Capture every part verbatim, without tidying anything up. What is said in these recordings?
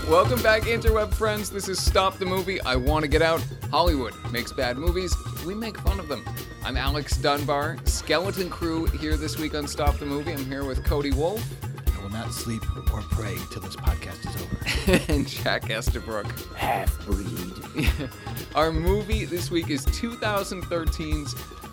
Welcome back, interweb friends. This is Stop the Movie. I Want to Get Out. Hollywood makes bad movies. We make fun of them. I'm Alex Dunbar, Skeleton Crew, here this week on Stop the Movie. I'm here with Cody Wolf. I will not sleep or pray till this podcast is over. And Jack Estabrook. Half-breed. Our movie this week is twenty thirteen's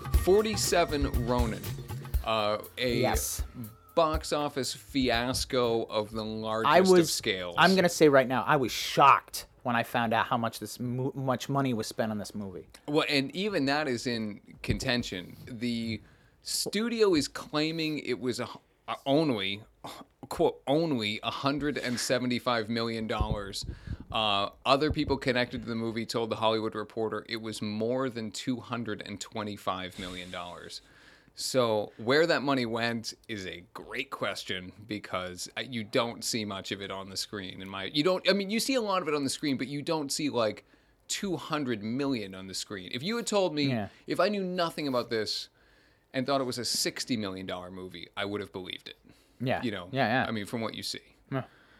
forty-seven Ronin. Uh, a Yes. box office fiasco of the largest I was, of scales. I'm going to say right now, I was shocked when I found out how much this mo- much money was spent on this movie. Well, and even that is in contention. The studio is claiming it was a, a only, quote, only one hundred seventy-five million dollars. Uh, other people connected to the movie told The Hollywood Reporter it was more than two hundred twenty-five million dollars. So where that money went is a great question, because you don't see much of it on the screen. In my, you don't. I mean, you see a lot of it on the screen, but you don't see like two hundred million on the screen. If you had told me, Yeah. if I knew nothing about this and thought it was a sixty million dollar movie, I would have believed it. Yeah. You know. Yeah, yeah. I mean, from what you see. Yeah.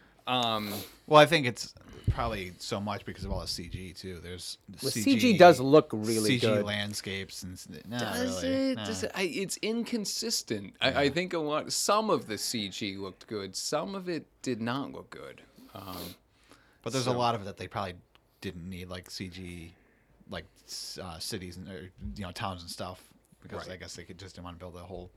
Um, Well, I think it's probably so much because of all the C G too. There's Well, C G, C G does look really C G good. landscapes and s- not does really. it? no. Does it? I, it's inconsistent. I, I think a lot. Some of the C G looked good. Some of it did not look good. Um, But there's so- a lot of it that they probably didn't need, like C G, like s- uh, cities and or, you know towns and stuff, because Right. I guess they could just didn't want to build a whole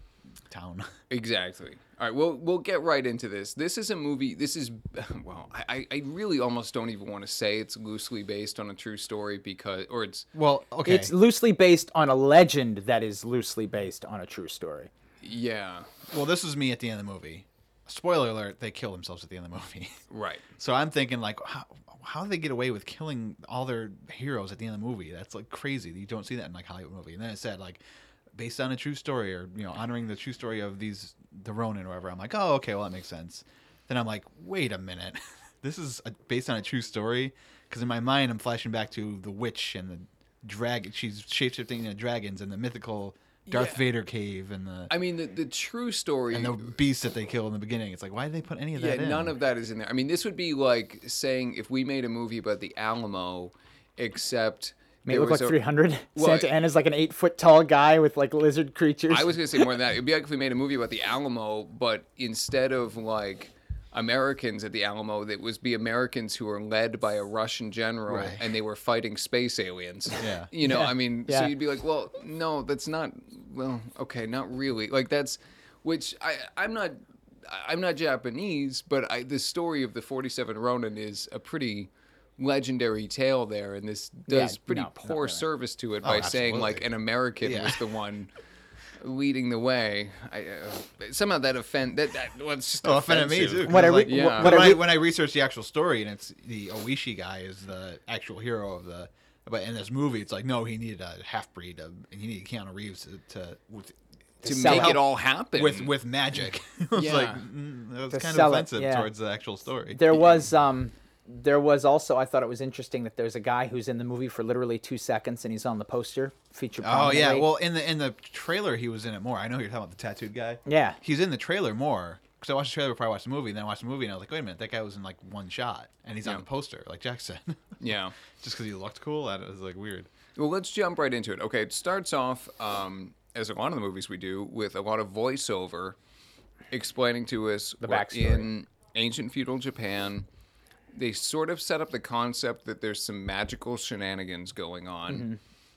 town. Exactly. All right, we'll we'll get right into this. This is a movie. This is well, I, I really almost don't even want to say it's loosely based on a true story, because or it's Well, okay. It's loosely based on a legend that is loosely based on a true story. yeah, well, this is me at the end of the movie. Spoiler alert: they kill themselves at the end of the movie. right. So I'm thinking, like, how how do they get away with killing all their heroes at the end of the movie? That's like crazy. You don't see that in like Hollywood movie. And then it said like based on a true story, or you know honoring the true story of these the Ronin or whatever. I'm like, oh, okay, well that makes sense. Then I'm like, wait a minute, this is a, based on a true story, because in my mind I'm flashing back to the witch and the dragon. She's shapeshifting into dragons and the mythical Darth Yeah. Vader cave and the I mean, the the true story. and the beast that they kill in the beginning. It's like, why did they put any of yeah, that in? none of that is in there. I mean, this would be like saying if we made a movie about the Alamo, except May it there look was like a- three hundred. Well, Santa Anna's like an eight foot tall guy with like lizard creatures. I was gonna say more than that. It'd be like if we made a movie about the Alamo, but instead of like Americans at the Alamo, that was be Americans who were led by a Russian general, Right. and they were fighting space aliens. Yeah. You know, Yeah. I mean, so Yeah. you'd be like, well, no, that's not. Well, okay, not really. Like that's, which I I'm not. I'm not Japanese, but I, the story of the forty-seven Ronin is a pretty legendary tale there, and this does Yeah, pretty no, not poor really. service to it Oh, by saying absolutely. like an American Yeah. was the one leading the way. I, uh, somehow that offend that that well, it's just Oh, offended me offensive. too. 'cause What I like, re- Yeah. what when, I I, re- when I researched the actual story, and it's the Oishi guy is the actual hero of the. But in this movie, it's like no, he needed a half breed, and he needed Keanu Reeves to, to with to sell make it. it all happen with with magic. It was Yeah. like mm, that was To kind sell of it, offensive yeah. towards the actual story. There was um there was also, I thought it was interesting that there's a guy who's in the movie for literally two seconds and he's on the poster featured Oh yeah, prominently. well in the in the trailer he was in it more. I know you're talking about the tattooed guy. Yeah. He's in the trailer more. Because I watched the trailer before I watched the movie, and then I watched the movie, and I was like, wait a minute, that guy was in like one shot, and he's Yeah. on the poster, like Jack said. yeah. Just because he looked cool, that was like weird. Well, let's jump right into it. Okay, it starts off, um, as a lot of the movies we do, with a lot of voiceover explaining to us The what backstory. in ancient feudal Japan, they sort of set up the concept that there's some magical shenanigans going on, Mm-hmm.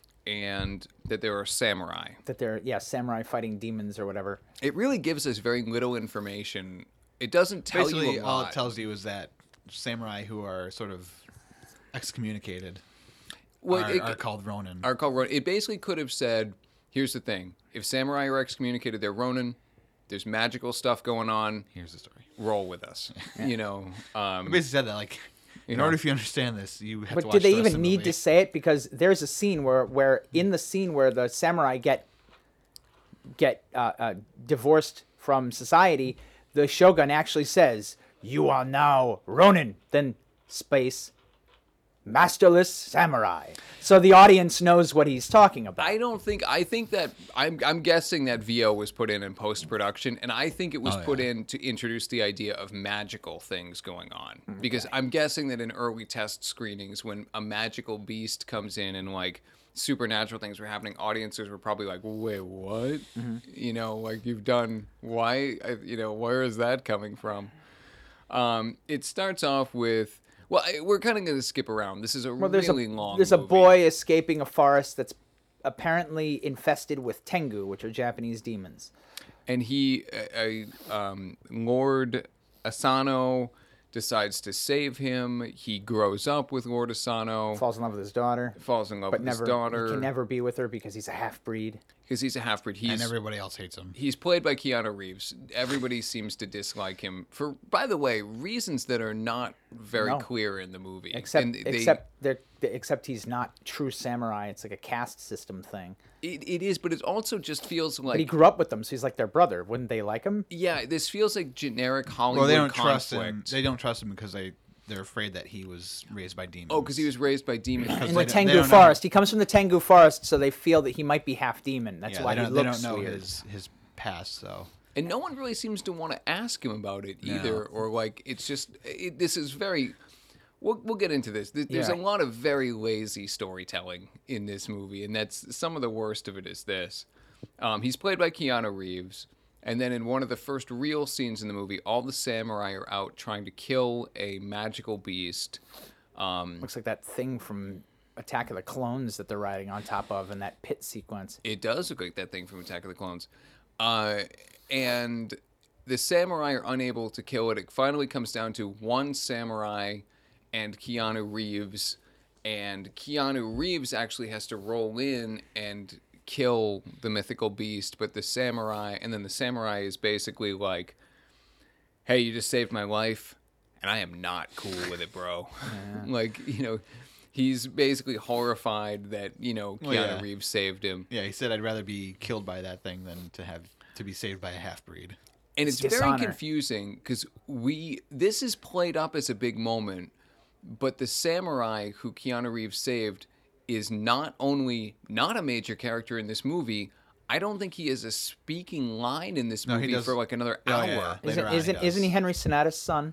and that there are samurai. That they're, yeah, samurai fighting demons or whatever. It really gives us very little information. It doesn't tell Basically, you a all lot. it tells you is that samurai who are sort of excommunicated Well, are, it- are called Ronin. Are called Ronin. It basically could have said, here's the thing. If samurai are excommunicated, they're Ronin. There's magical stuff going on. Here's the story. Roll with us. You know, um, It basically said that, like, in know. order if you understand this, you have to But watch did they the rest even of the need movie. to say it? Because there's a scene where, where in the scene where the samurai get get uh, uh, divorced from society, the shogun actually says, "You are now Ronin." Then space, masterless samurai. So the audience knows what he's talking about. I don't think. I think that I'm. I'm guessing that V O was put in in post production, and I think it was Oh, put yeah. in to introduce the idea of magical things going on. Because I'm guessing that in early test screenings, when a magical beast comes in and like supernatural things were happening, audiences were probably like, "Wait, what? You know, like you've done? Why? I- You know, where is that coming from?" Um, it starts off with. Well, I- we're kind of going to skip around. This is a Well, there's really a long. there's a movie. boy escaping a forest that's apparently infested with tengu, which are Japanese demons. and he, a, a um, Lord Asano, decides to save him. He grows up with Lord Asano, Falls in love with his daughter, falls in love but with never his daughter he can never be with her because he's a half breed. because he's a half breed. He's and everybody else hates him. he's played by Keanu Reeves. Everybody seems to dislike him for, by the way, reasons that are not very No. clear in the movie. Except And they- except they're, except he's not true samurai. It's like a caste system thing. it, it is, but it also just feels But he like. grew up with them, so he's like their brother. Wouldn't they like him? Yeah, this feels like generic Hollywood Well, they don't conflict. trust him. They don't trust him because they they're afraid that he was raised by demons. Oh, because he was raised by demons. In they the don't- they Tengu don't know- forest, he comes from the Tengu forest, so they feel that he might be half demon. That's Yeah, why they he don't, they looks don't know weird. his his past. So And no one really seems to want to ask him about it No. either, or like it's just it, this is very. We'll we'll get into this. There- There's Yeah. a lot of very lazy storytelling in this movie, and that's some of the worst of it. Is this? Um, he's played by Keanu Reeves, and then in one of the first real scenes in the movie, all the samurai are out trying to kill a magical beast. Um, Looks like that thing from Attack of the Clones that they're riding on top of in that pit sequence. It does look like that thing from Attack of the Clones. Uh, and the samurai are unable to kill it. It finally comes down to one samurai and Keanu Reeves. And Keanu Reeves actually has to roll in and kill the mythical beast. But the samurai, and then the samurai is basically like, hey, you just saved my life. And I am not cool with it, bro. Like, you know, he's basically horrified that, you know, Keanu Well, yeah. Reeves saved him. yeah, he said I'd rather be killed by that thing than to have to be saved by a half breed. And it's It's very dishonor. confusing because we this is played up as a big moment, but the samurai who Keanu Reeves saved is not only not a major character in this movie. I don't think he has a speaking line in this No, he movie does- for like another Oh, hour. yeah. Later Isn't on he isn't, does. isn't he Henry Sonata's son?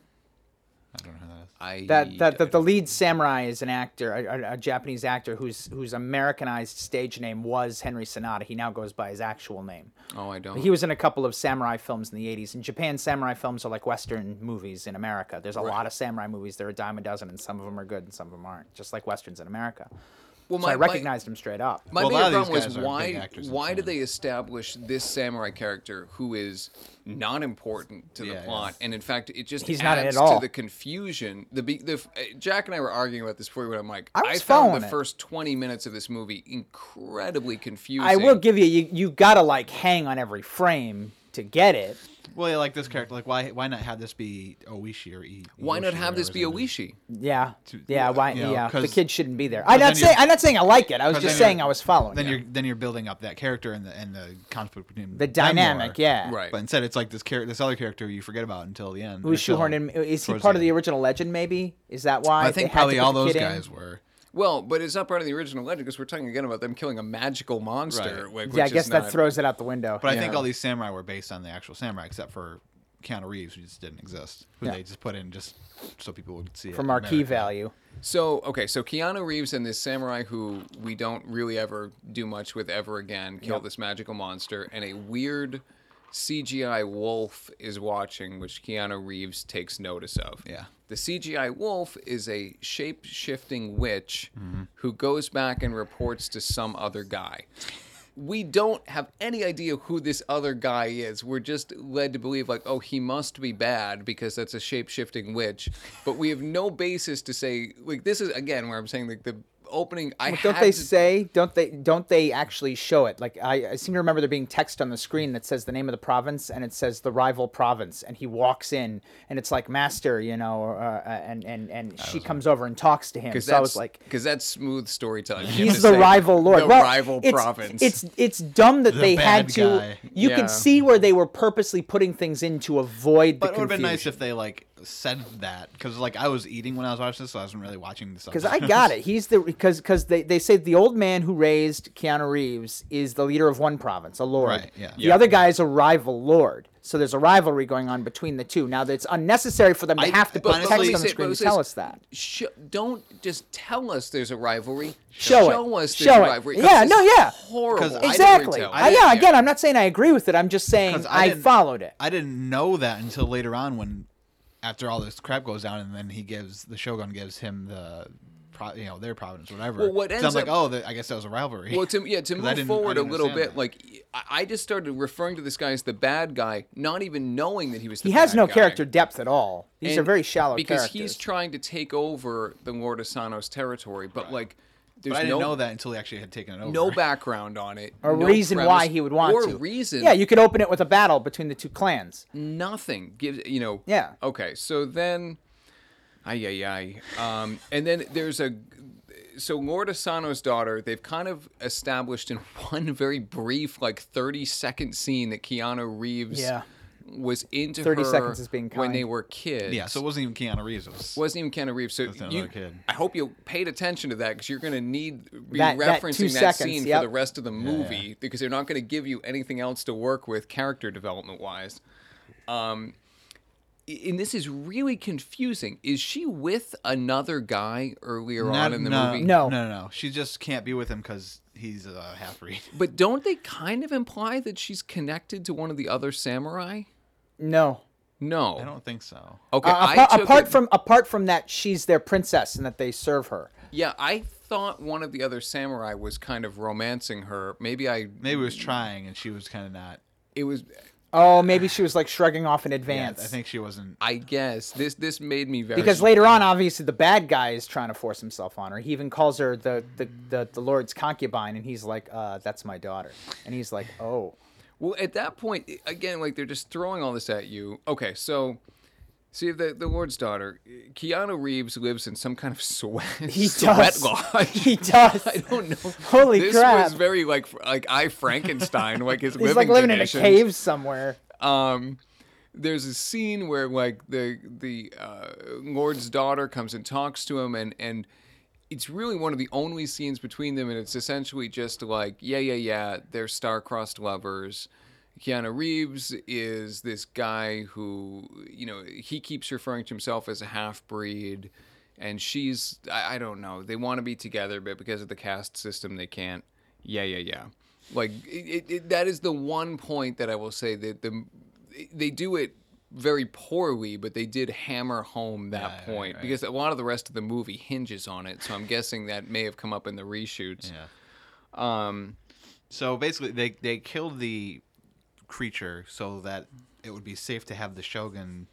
I don't know who that is. I That that, that the lead samurai is an actor, a, a, a Japanese actor whose whose Americanized stage name was Henry Sonata. He now goes by his actual name. oh I don't. He was in a couple of samurai films in the eighties. In Japan, samurai films are like Western movies in America. There's a lot of samurai movies. There are a dime a dozen, and some of them are good and some of them aren't, just like Westerns in America. well, So I recognized him straight up. My Well, a bigger lot of these problem was guys are big why actors in why did Japan. they establish this samurai character who is not important to the Yeah, plot, and in fact it just He's not adds at all. to the confusion. The, be- the uh, Jack and I were arguing about this before we went on mic. I was found following the it. first twenty minutes of this movie incredibly confusing. I will give you, you, you gotta like hang on every frame to get it. Well, yeah, like this character, like why why not have this be Oishi or E? Why not Iyoshi, have this be a whatever his name Wishi? Yeah, To- yeah, why? you know, yeah, the 'cause- kid shouldn't be there. I'm then not you're- saying I'm not saying I like it. I was 'Cause just then saying you're- I was following. Then it. you're then you're building up that character and the and the conflict between The them dynamic, more. yeah. Right. But instead, it's like this character, this other character you forget about until the end. Who's Until- shoehorned in? Is he towards part of the end. original legend? Maybe is that why? I they think had to probably put all the those kid in? guys were. Well, but it's not part of the original legend because we're talking again about them killing a magical monster. Right. Like, Yeah, I which guess is that not- throws it out the window. But I think Yeah. all these samurai were based on the actual samurai, except for Keanu Reeves, who just didn't exist. Who Yeah. they just put in just so people would see it. for in marquee America. value. So okay, so Keanu Reeves and this samurai who we don't really ever do much with ever again kill Yep. this magical monster, and a weird C G I wolf is watching, which Keanu Reeves takes notice of. Yeah. The C G I wolf is a shape-shifting witch Mm-hmm. who goes back and reports to some other guy. We don't have any idea who this other guy is. We're just led to believe, like, oh, he must be bad because that's a shape-shifting witch. But we have no basis to say, like, this is, again, where I'm saying, like, the opening, I Well, don't had they to- say? Don't they? Don't they actually show it? Like I, I seem to remember there being text on the screen that says the name of the province and it says the rival province, and he walks in and it's like master, you know, or, uh, and and and she comes over and talks to him. Because So I was like, because that's smooth storytelling. You have he's to the say rival lord. The well, rival it's, province. It's it's dumb that The they had bad to. guy. You Yeah. can see where they were purposely putting things in to avoid the But it would have confusion. been nice if they like said that because like I was eating when I was watching this, so I wasn't really watching the Because I got it. He's the because because they, they say the old man who raised Keanu Reeves is the leader of one province, a lord. Right, yeah. The Yeah. other guy is a rival lord. So there's a rivalry going on between the two. Now it's unnecessary for them to I- have to put honestly- text on But the it screen to says- tell us that. Sh- don't just tell us there's a rivalry. Show, Show it. us there's Show a it. rivalry. Yeah, This no, is yeah. horrible. 'Cause I Exactly. storytelling. I, yeah, again, I'm not saying I agree with it. I'm just saying 'Cause I I, didn't- followed it. I didn't know that until later on when, after all this crap goes down, and then he gives the Shogun gives him the, pro, you know, their province, whatever. Well, what so ends I'm like, up- oh, the, I guess that was a rivalry. Well, to yeah, to 'Cause I move didn't- forward I a didn't little bit, understand like I I just started referring to this guy as the bad guy, not even knowing that he was. The He has bad no guy. character depth at all. These And are very shallow because characters. he's trying to take over the Lord Asano's territory, but like there's but I didn't no know that until he actually had taken it over. no background on it, or no reason why premise, he would want or to. reason. Yeah, you could open it with a battle between the two clans. Nothing gives you know. Yeah. Okay, so then, ay ay ay, um, and then there's a. So Lord Asano's daughter, they've kind of established in one very brief, like thirty second scene that Keanu Reeves Yeah. was into thirty her seconds is being when kind. they were kids. Yeah, so it wasn't even Keanu Reeves. It was, wasn't even Keanu Reeves. So another you, kid. I hope you paid attention to that because you're going to need be That- that two referencing that, seconds, scene yep. for the rest of the movie because they're not going to give you anything else to work with character development wise. Um, and this is really confusing. Is she with another guy earlier Not- on in the no, movie? No. no, no, no. She just can't be with him because he's a half breed. But don't they kind of imply that she's connected to one of the other samurai? No. No. I don't think so. Okay, Uh, I apart, took apart it- from apart from that, she's their princess and that they serve her. yeah, I thought one of the other samurai was kind of romancing her. Maybe I. Maybe he was trying, and she was kind of not. It was. Oh, maybe she was like shrugging off in Yeah, advance. I think she wasn't. I guess this this made me very Because later on, obviously, the bad guy is trying to force himself on her. He even calls her the the, the, the Lord's concubine, and he's like, uh, "That's my daughter." And he's like, "Oh." Well, at that point, again, like they're just throwing all this at you. Okay, so see the the Lord's daughter, Keanu Reeves lives in some kind of sweat, He sweat does. lodge. He does. I don't know. Holy this crap. was very like like I Frankenstein, like his He's living like living in a conditions. cave somewhere. Um, there's a scene where like the the uh, Lord's daughter comes and talks to him, and and it's really one of the only scenes between them, and it's essentially just like, yeah, yeah, yeah, they're star-crossed lovers. Keanu Reeves is this guy who, you know, he keeps referring to himself as a half-breed, and she's, I, I don't know, they want to be together, but because of the caste system, they can't. Yeah, yeah, yeah. Like, it, it, that is the one point that I will say that the they do it very poorly, but they did hammer home that Yeah, right, point right. because a lot of the rest of the movie hinges on it. So I'm guessing that may have come up in the reshoots. Yeah. Um, So basically, they they killed the creature so that it would be safe to have the Shogun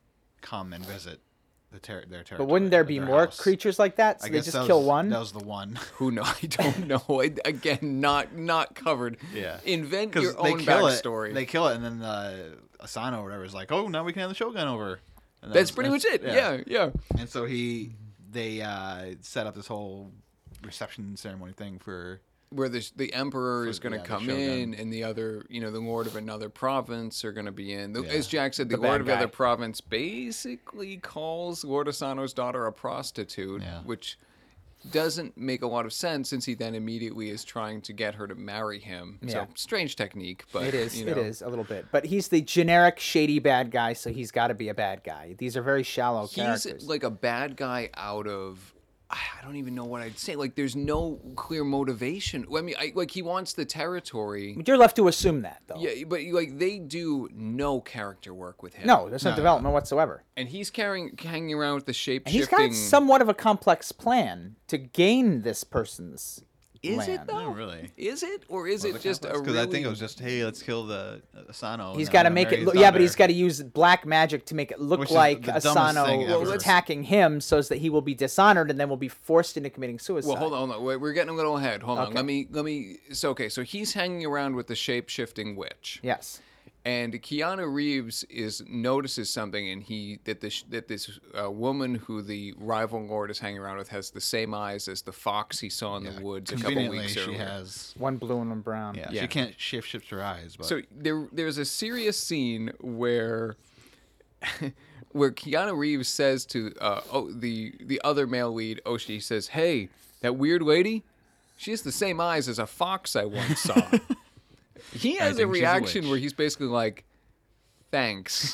come and visit the ter- their territory. But wouldn't there be their more house. creatures like that? So I they guess just that kill was- one? That was the one. who know? I don't know. I, again, not not covered. Yeah. Invent Because your they own kill backstory. it. They kill it, and then uh, Asano or whatever is like, "Oh, now we can have the Shogun over." And That's pretty much it. Yeah, yeah. And so he, they uh, set up this whole reception ceremony thing for. Where the the emperor For- is going to yeah, the come Shogun. in, and the other, you know, the lord of another province are going to be in. The, Yeah. As Jack said, the, The lord bad of the other guy. province basically calls Lord Asano's daughter a prostitute, Yeah. which doesn't make a lot of sense since he then immediately is trying to get her to marry him. Yeah. So strange technique, but It is. You It know. is a little bit. But he's the generic shady bad guy, so he's got to be a bad guy. These are very shallow He's characters. like a bad guy out of. I don't even know what I'd say. Like, there's no clear motivation. I mean, I, like he wants the territory. But you're left to assume that, though. Yeah, but like they do no character work with him. No, there's no, No. development whatsoever. And he's carrying, hanging around with the shape And he's shifting. got somewhat of a complex plan to gain this person's Is land. it though? No, really. Is it, or is it just a Because really? I think it was just, hey, let's kill the Asano. He's and got to I'm make gonna it. marry Look, his yeah, but he's daughter. got to use black magic to make it look Which is like the dumbest Asano thing was ever. attacking him, so that he will be dishonored and then will be forced into committing suicide. Well, hold on, hold on. Wait, we're getting a little ahead. Hold on. Okay. Let me, let me. So, okay, so he's hanging around with the shape shifting witch. Yes. And Keanu Reeves is notices something, and he that this that this uh, woman who the rival lord is hanging around with has the same eyes as the fox he saw in the woods a couple Conveniently, weeks she earlier. has. One blue and one brown. Yeah, Yeah. she can't shift shift her eyes. But So there there's a serious scene where where Keanu Reeves says to uh, oh, the the other male lead, Oshi, he says, "Hey, that weird lady, she has the same eyes as a fox I once saw." He has a think she's a reaction witch. where he's basically like, "Thanks.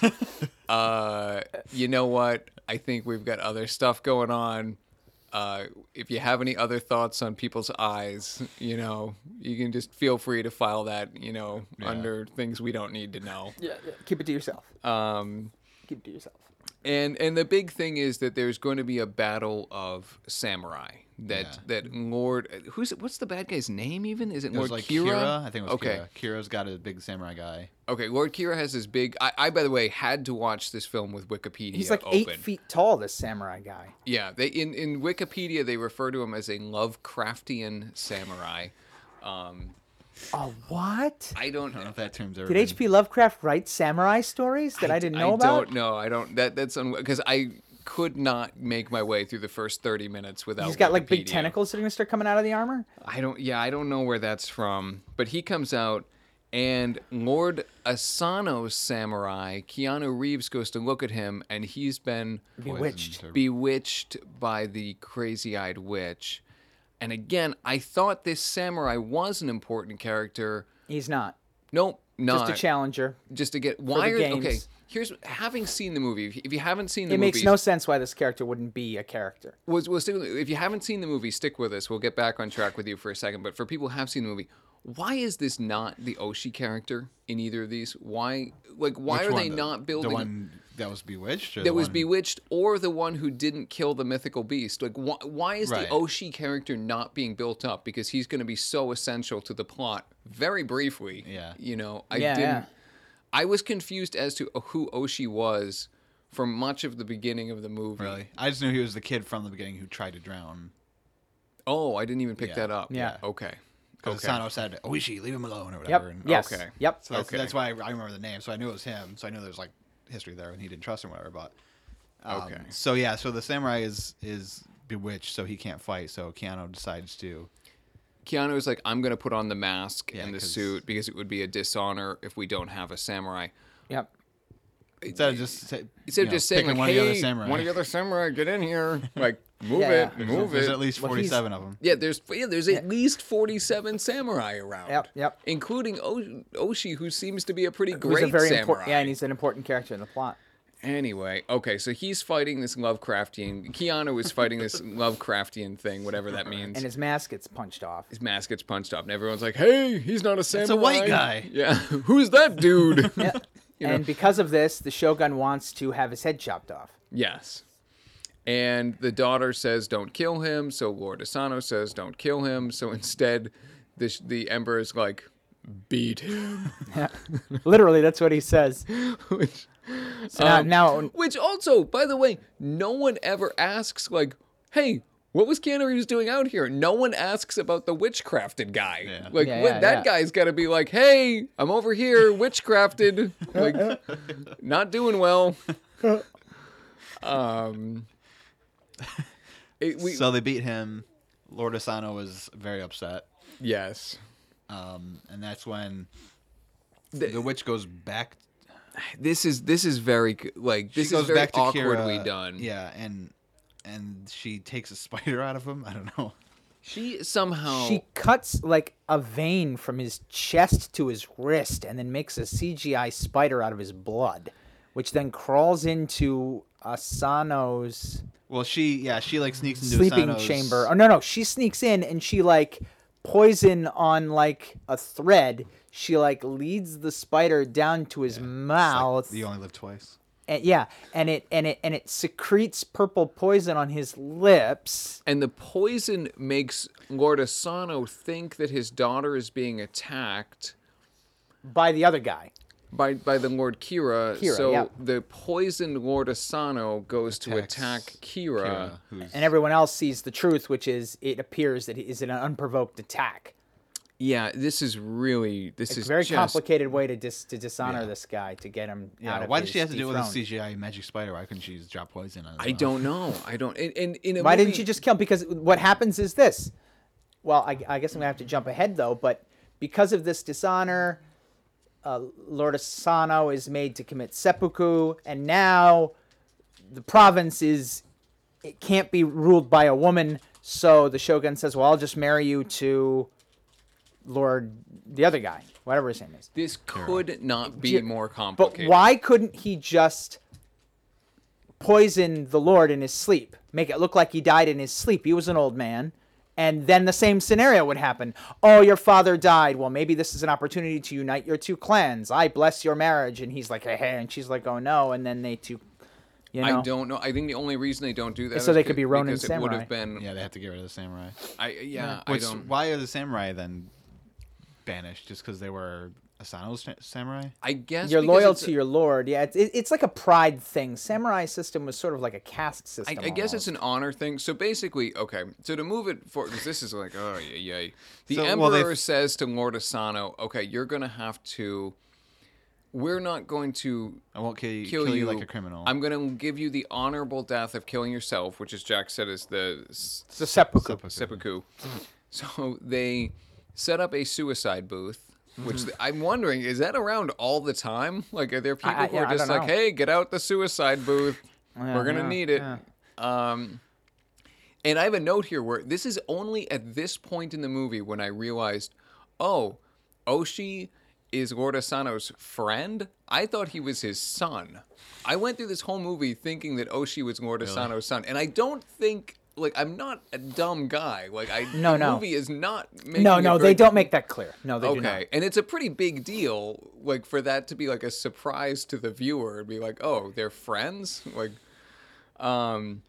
uh, you know what? I think we've got other stuff going on. Uh, if you have any other thoughts on people's eyes, you know, you can just feel free to file that, you know, Yeah. under things we don't need to know." Yeah, yeah. Keep it to yourself. Um, Keep it to yourself. and and the big thing is that there's going to be a battle of samurai. That Yeah. that Lord, who's what's the bad guy's name even? Is it, It Lord was like Kira? Kira. I think it was Okay. Kira. Kira's got a big samurai guy. Okay, Lord Kira has this big. I, I by the way had to watch this film with Wikipedia He's like open. eight feet tall. This samurai guy. Yeah, they in in Wikipedia they refer to him as a Lovecraftian samurai. Um, Oh, what? I don't. I don't know if that term's ever Did been- H P Lovecraft write samurai stories that I, didn't know I about? don't know. I don't. That that's because I could not make my way through the first thirty minutes without. He's got like big Wikipedia. tentacles that are gonna start coming out of the armor. I don't. Yeah, I don't know where that's from. But he comes out, and Lord Asano's samurai, Keanu Reeves, goes to look at him, and he's been Bewitched. Poisoned or- bewitched by the crazy-eyed witch. And again, I thought this samurai was an important character. He's not. Nope, not. Just a challenger. Just to get why the are games. okay. Here's having seen the movie. If you, if you haven't seen the It movie, makes no sense why this character wouldn't be a character. was well, stick with, if you haven't seen the movie, stick with us. We'll get back on track with you for a second. But for people who have seen the movie, why is this not the Oshi character in either of these? Why, like, why Which are one? they The- not building the one that was bewitched? Or that the was one... bewitched, or the one who didn't kill the mythical beast? Like, why, why is Right. the Oshi character not being built up? Because he's going to be so essential to the plot. Very briefly, Yeah. You know, I Yeah, didn't. yeah. I was confused as to who Oshi was for much of the beginning of the movie. Really? I just knew he was the kid from the beginning who tried to drown. Oh, I didn't even pick Yeah. that up. Yeah. Okay. Because Okay. Asano said, Oishi, leave him alone, or Yep. whatever. And, Yes. Okay. Yep. So that's, Okay. that's why I, I remember the name. So I knew it was him. So I knew there's like history there, and he didn't trust him, or whatever. But um, Okay. So yeah, so the samurai is is bewitched, so he can't fight. So Keanu decides to. Keanu is like, I'm going to put on the mask Yeah, and the 'cause- suit because it would be a dishonor if we don't have a samurai. Yep. Instead of just say, Instead you of know, just saying, picking like, one hey, of the other samurai. one of the other samurai, get in here. Like, move Yeah, it, yeah. move There's it. at least Well, he's- forty-seven of them. Yeah, there's yeah, there's at least forty-seven samurai around. Yep, yep. Including o- Oshi, who seems to be a pretty He's great a very samurai. important. Yeah, and he's an important character in the plot. Anyway, okay, so he's fighting this Lovecraftian. Keanu is fighting this Lovecraftian thing, whatever that means. And his mask gets punched off. His mask gets punched off, and everyone's like, "Hey, he's not a samurai. a white guy." Yeah, who's that dude?" Yeah. You know? And because of this, the Shogun wants to have his head chopped off. Yes. And the daughter says, "Don't kill him." So Lord Asano says, "Don't kill him." So instead, the the Emperor is like, "Beat him." Literally, that's what he says. which, So now, um, now which also, by the way, no one ever asks like, "Hey, what was Keanu Reeves doing out here?" No one asks about the witchcrafted guy. Yeah. Like Yeah, when- yeah, that yeah. guy's got to be like, "Hey, I'm over here, witchcrafted, like not doing well." Um, it, we, So they beat him. Lord Asano was very upset. yes, Um, and that's when The- the witch goes back. this is this is very c- like this she goes is very back to awkwardly Kira, done. Yeah, and and she takes a spider out of him. I don't know. She somehow she cuts like a vein from his chest to his wrist and then makes a C G I spider out of his blood, which then crawls into Asano's Well, she yeah she like sneaks into sleeping Asano's- chamber. Oh no, no, she sneaks in and she like poison on like a thread. She like leads the spider down to his It's like, mouth. you only live twice. And, yeah, and it and it and it secretes purple poison on his lips. and the poison makes Lord Asano think that his daughter is being attacked By the other guy. by by the Lord Kira. Kira, so yeah. the poisoned Lord Asano goes to Attacks attack Kira. Kira, who's And everyone else sees the truth, which is it appears that it is an unprovoked attack. Yeah, this is really this It's is a very just, complicated way to dis- to dishonor Yeah. this guy to get him out yeah. of Why his did she have to do it with a dethrone. C G I magic spider? Why couldn't she just drop poison on it? I don't know. I don't. And, and in a Why movie, didn't you just kill him? Because what happens is this. Well, I, I guess I'm gonna have to jump ahead though. But because of this dishonor, uh, Lord Asano is made to commit seppuku, and now the province is it can't be ruled by a woman. So the shogun says, "Well, I'll just marry you to Lord the other guy, whatever his name is." This could not be J- more But complicated. why couldn't he just poison the Lord in his sleep, make it look like he died in his sleep? He was an old man. And then the same scenario would happen. Oh, your father died. Well, maybe this is an opportunity to unite your two clans. I bless your marriage. And he's like, hey, hey. And she's like, oh, no. And then they two, you know. I don't know. I think the only reason they don't do that So is they could c- be Ronin because it would samurai. have been. Yeah, they have to get rid of the samurai. I yeah. I Which, don't. why are the samurai then banished? Just because they were Asano's sa- samurai? I guess You're because loyal it's to a- your lord. Yeah, it's, it, it's like a pride thing. Samurai system was sort of like a caste I, system. I guess it's almost. an honor thing. So basically, okay. So to move it forward, because this is like, oh yeah, yeah. The So, emperor well, they've- says to Lord Asano, okay, you're gonna have to. We're not going to I won't kill you, kill, kill you. you like a criminal. I'm going to give you the honorable death of killing yourself, which, as Jack said, is the s- It's a seppuku. Seppuku. seppuku. So they set up a suicide booth. Which th- I'm wondering, is that around all the time? Like, are there people I- who yeah, are I just don't like, know. "Hey, get out the suicide booth. Yeah, We're gonna yeah, need it." yeah. Um, and I have a note here where this is only at this point in the movie when I realized, oh, Oshi is Lord Asano's friend. I thought he was his son. I went through this whole movie thinking that Oshi was Lord Asano's son, and I don't think. Like, I'm not a dumb guy. Like, I No, the no. movie is not making No, it no, very- they don't make that clear. No, they do not. Okay, and it's a pretty big deal, like for that to be like a surprise to the viewer, and be like, "Oh, they're friends." Like, um,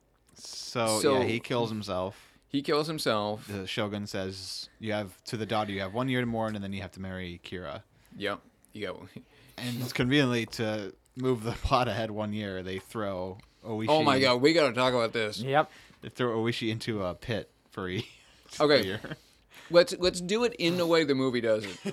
so, so- yeah, he kills himself. he kills himself. The shogun says, "You have to the daughter. You have one year to mourn, and then you have to marry Kira." Yep. You go. And conveniently, to move the plot ahead one year, they throw Oishi. Oh my god, we gotta talk about this. Yep. They throw Oishi into a pit for a Okay. year. Let's let's do it in the way the movie does it.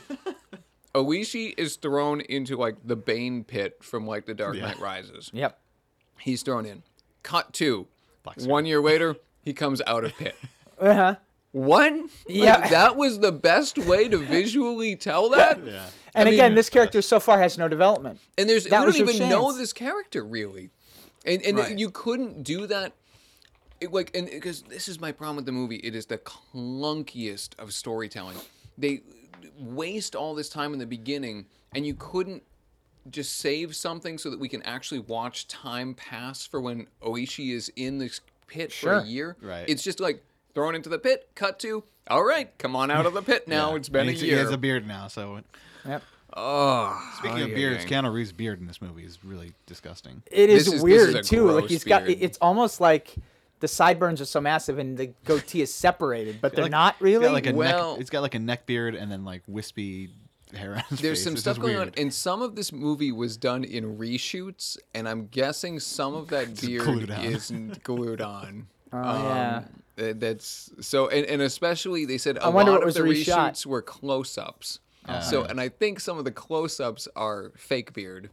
Oishi is thrown into like the Bane pit from like The Dark Yeah. Knight Rises. Yep. He's thrown in. Cut two. Black screen. One year later, he comes out of pit. Uh huh. What? Like, Yeah. that was the best way to visually tell that? Yeah. And I again, mean- this character so far has no development. And there's That we was don't your even know chance. this character really, and and Right. you couldn't do that. It, like and because this is my problem with the movie, it is the clunkiest of storytelling. They waste all this time in the beginning, and you couldn't just save something so that we can actually watch time pass for when Oishi is in this pit for Sure. a year. Right. It's just like thrown into the pit. Cut to all right, come on out of the pit now. Yeah. It's been And a he's- year. He has a beard now, so. Yep. oh, Speaking ay, of ay, beards, ay. Keanu Reeves' beard in this movie is really disgusting. It is, This is- this is weird a too. Like gross he's got. beard. It's almost like the sideburns are so massive and the goatee is separated, but they're Like- not He's really. got like a Well- neck. He's got like a neck beard and then like wispy hair on his There's face. some It's stuff just going weird. on, and some of this movie was done in reshoots, and I'm guessing some of that beard glued on. is glued on. Oh, yeah. uh, That's so, and, and especially they said a I wonder lot what of was the reshot. reshoots were close-ups. Ah. So, and I think some of the close-ups are fake beard.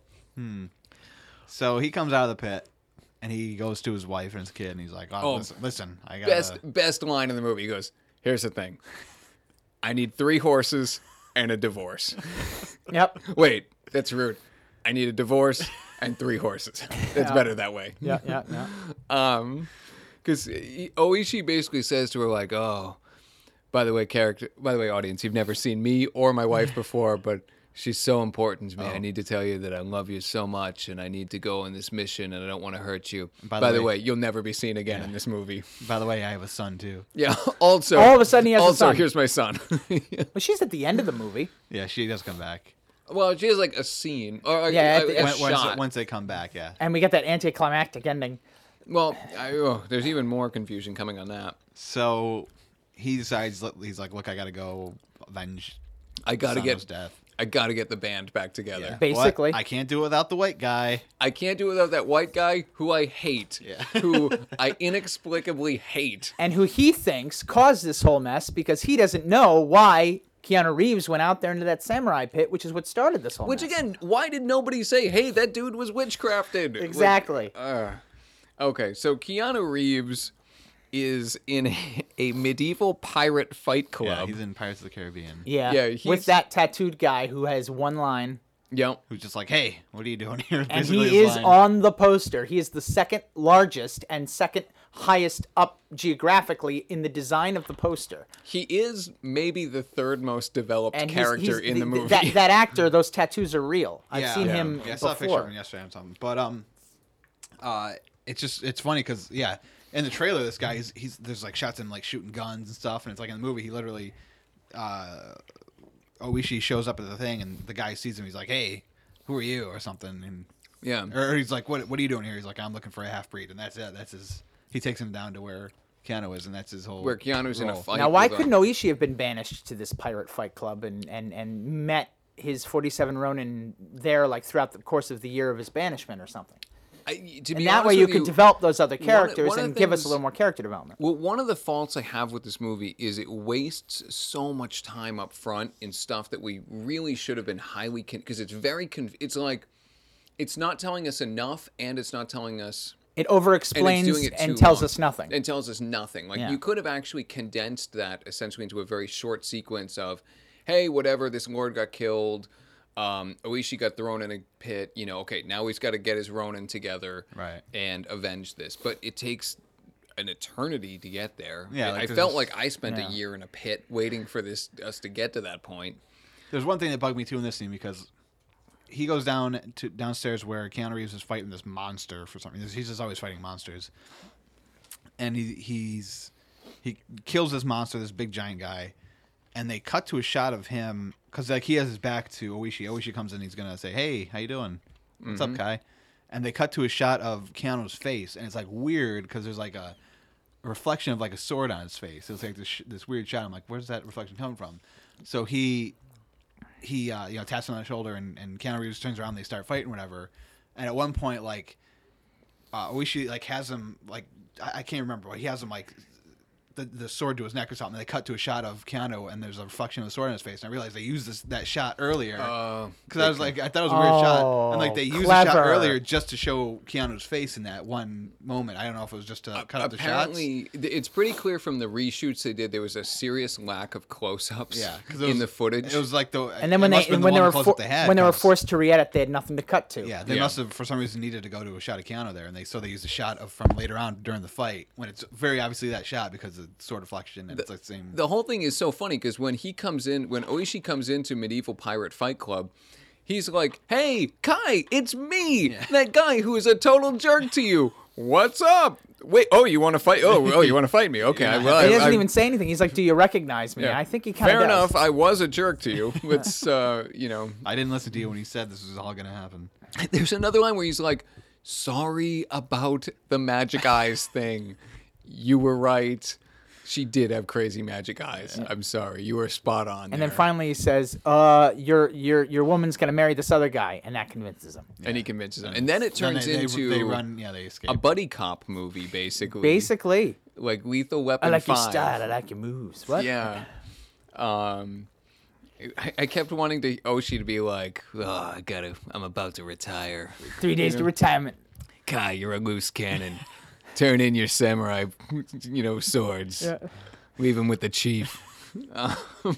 So he comes out of the pit and he goes to his wife and his kid and he's like, "Oh, Oh, listen, listen, I got Best best line in the movie. He goes, "Here's the thing, I need three horses and a divorce." Yep. Wait, that's rude. I need a divorce and three horses. That's Yeah. better that way. Yeah. Yeah. Yeah. Um, because Oishi basically says to her like, "Oh, by the way, character, by the way, audience, you've never seen me or my wife before, but she's so important to me. I need to tell you that I love you so much, and I need to go on this mission, and I don't want to hurt you. By, By the the way, way- you'll never be seen again in this movie. By the way, I have a son too." Yeah. Also, All of a sudden he has a also, son. here's my son. Well, she's at the end of the movie. Yeah, she does come back. Well, she has like a scene or a, Yeah, a, at the- a When- once, shot. once they come back, yeah. And we get that anticlimactic ending. Well, I, oh, there's even more confusion coming on that. So he decides. He's like, "Look, I gotta go avenge I gotta Sano's get, death." I gotta get the band back together. Yeah. Basically. What? I can't do it without the white guy. I can't do it without that white guy who I hate, Yeah. who I inexplicably hate. And who he thinks caused this whole mess because he doesn't know why Keanu Reeves went out there into that samurai pit, which is what started this whole Which mess. again, why did nobody say, "Hey, that dude was witchcrafted"? Like, Exactly. uh, okay, so Keanu Reeves is in a, a medieval pirate fight Yeah, club. he's in Pirates of the Caribbean. Yeah, Yeah, with he's- that tattooed guy who has one line, Yep. Who's just like, hey, what are you doing here? and Basically he his is line. on the poster. He is the second largest and second highest up geographically in the design of the poster. He is maybe the third most developed And he's- character he's in the movie. That, that actor, those tattoos are real. I've Yeah. seen Yeah. him Yeah, I saw a picture of before. him yesterday or something. But um, uh, it's just it's funny because yeah, in the trailer, this guy he's, he's there's like shots of him like shooting guns and stuff, and it's like in the movie he literally, uh, Oishi shows up at the thing, and the guy sees him. He's like, hey, who are you or something, and yeah. or he's like, what what are you doing here? He's like, I'm looking for a half breed, and that's it. That's his. He takes him down to where Keanu is, and that's his whole. Where Keanu's in a role. fight. Now, why with a- couldn't Oishi have been banished to this pirate fight club and, and, and met his forty-seven Ronin there, like throughout the course of the year of his banishment or something? I, to be And that honest way you with could develop those other one of- characters one of and the give us a things- little more character development. Well, one of the faults I have with this movie is it wastes so much time up front in stuff that we really should have been highly because it's very conf- it's like it's not telling us enough and it's not telling us It and over it's explains doing and, it too tells long. us nothing. It tells us nothing. Like Yeah. you could have actually condensed that essentially into a very short sequence of, hey, whatever, this lord got killed. Um, Oishi got thrown in a pit. You know, okay, now he's got to get his Ronin together Right. and avenge this. But it takes an eternity to get there. Yeah, I- like I there's felt this- like I spent Yeah. a year in a pit waiting for this us to get to that point. There's one thing that bugged me too in this scene because he goes down to downstairs where Keanu Reeves is fighting this monster for something. He's just always fighting monsters, and he he's he kills this monster, this big giant guy, and they cut to a shot of him because like he has his back to Oishi. Oishi comes in, he's gonna say, "Hey, how you doing? What's up, Kai?" And they cut to a shot of Keanu's face, and it's like weird because there's like a reflection of like a sword on his face. It's like this sh- this weird shot. I'm like, where's that reflection coming from? So he he uh, you know taps him on the shoulder, and, and Keanu Reeves turns around. And they start fighting, whatever. And at one point, like uh, Oishi like has him like I, I can't remember, but he has him like the the sword to his neck or something. They cut to a shot of Keanu, and there's a reflection of the sword on his face. And I realized they used this that shot earlier Uh, because I was like, I thought it was a weird shot, and like they Oh, used the shot clever. earlier just to show Keanu's face in that one moment. I don't know if it was just to cut out the shots. Apparently, th- it's pretty clear from the reshoots they did there was a serious lack of close-ups Yeah, 'cause it in was- the footage. It was like the And then when it they must have been when the they one were close-up for, they had, when they were 'cause- forced to re-edit, they had nothing to cut to. Yeah, they Yeah. must have for some reason needed to go to a shot of Keanu there, and they so they used a shot of from later on during the fight when it's very obviously that shot because of sword reflection and it's like the same. The whole thing is so funny because when he comes in, when Oishi comes into Medieval Pirate Fight Club, he's like, "Hey, Kai, it's me, that guy who is a total jerk to you. What's up? Wait, oh, you want to fight? Oh, oh, you want to fight me? Okay, I, well, He I- doesn't I- even say anything. He's like, "Do you recognize me?" yeah. I think he kind of Fair does. enough. I was a jerk to you. Let's, uh, you know." I didn't listen to you when he said this was all going to happen. There's another line where he's like, "Sorry about the magic eyes thing. You were right. She did have crazy magic eyes. I'm sorry. You were spot on." And then there." finally he says, "Uh, your your your woman's gonna marry this other guy," and that convinces him. and he convinces him. And then it Then turns they, they- into they run, yeah, they escape. a buddy cop movie, basically. Basically, Like Lethal Weapon I like your five. style. I like your moves. What? Yeah. Um, I, I kept wanting to Oshi to be like, "Oh, I gotta. I'm about to retire. Three days to retirement. Kai, you're a loose cannon. Turn in your samurai, you know, swords. Yeah. Leave him with the chief." Um,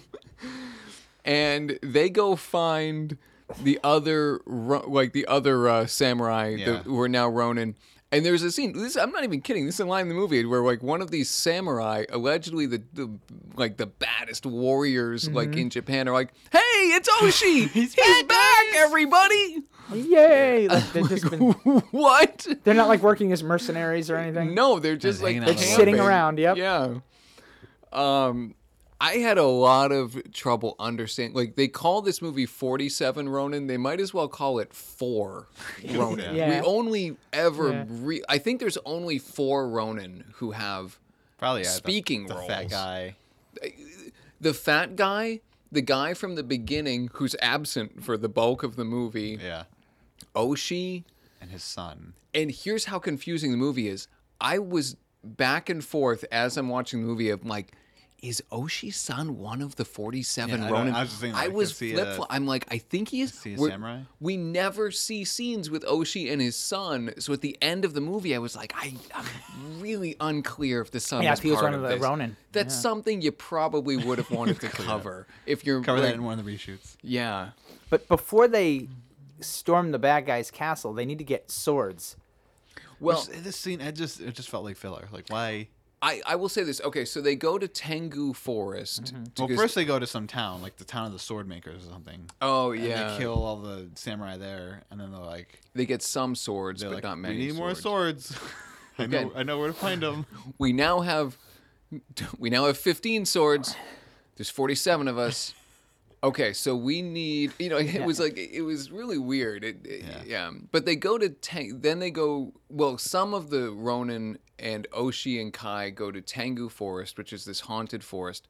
and they go find the other, ro- like the other uh, samurai Yeah. that who are now Ronin. And there's a scene. This, I'm not even kidding. This is a line in the movie where like one of these samurai, allegedly the, the like the baddest warriors like in Japan, are like, "Hey, it's Oshi. He's, back, everybody." Yay! Like, they've just been, What? they're not like working as mercenaries or anything. No, they're just Just like hanging out Just alone. sitting camping. around. Yep. Yeah. Um, I had a lot of trouble understanding. Like they call this movie forty-seven Ronin. They might as well call it four Ronin. Yeah. We only ever. Yeah. Re- I think there's only four Ronin who have Probably yeah, the- speaking the, roles. fat guy. The fat guy, the guy from the beginning who's absent for the bulk of the movie, Yeah, Oshi. and his son. And here's how confusing the movie is. I was back and forth as I'm watching the movie of like, is Oshi's son one of the forty-seven Yeah, I don't- Ronin? I was just thinking, like, was is he a- flip flop. I'm like, I think he is. he a we're- samurai? We never see scenes with Oshi and his son. So at the end of the movie, I was like, I, I'm really unclear if the son Yeah, was if he was part one of of the this. Ronin. That's Yeah. something you probably would have wanted to cover if you're Cover like, that in one of the reshoots. Yeah. But before they storm the bad guy's castle, they need to get swords. Well, Which, this scene, it just it just felt like filler. Like why? I, I will say this. Okay, so they go to Tengu Forest. Mm-hmm. Well, because- first they go to some town, like the town of the sword makers or something. oh And yeah, they kill all the samurai there, and then they're like, they get some swords, they're but like, not many. we need more swords. swords. I know, Again. I know where to find them. We now have, we now have fifteen swords. There's forty-seven of us. Okay, so we need, you know, it was like, it was really weird. It, it- yeah. Yeah. But they go to, Tang, then they go, well, some of the Ronin and Oshi and Kai go to Tengu Forest, which is this haunted forest.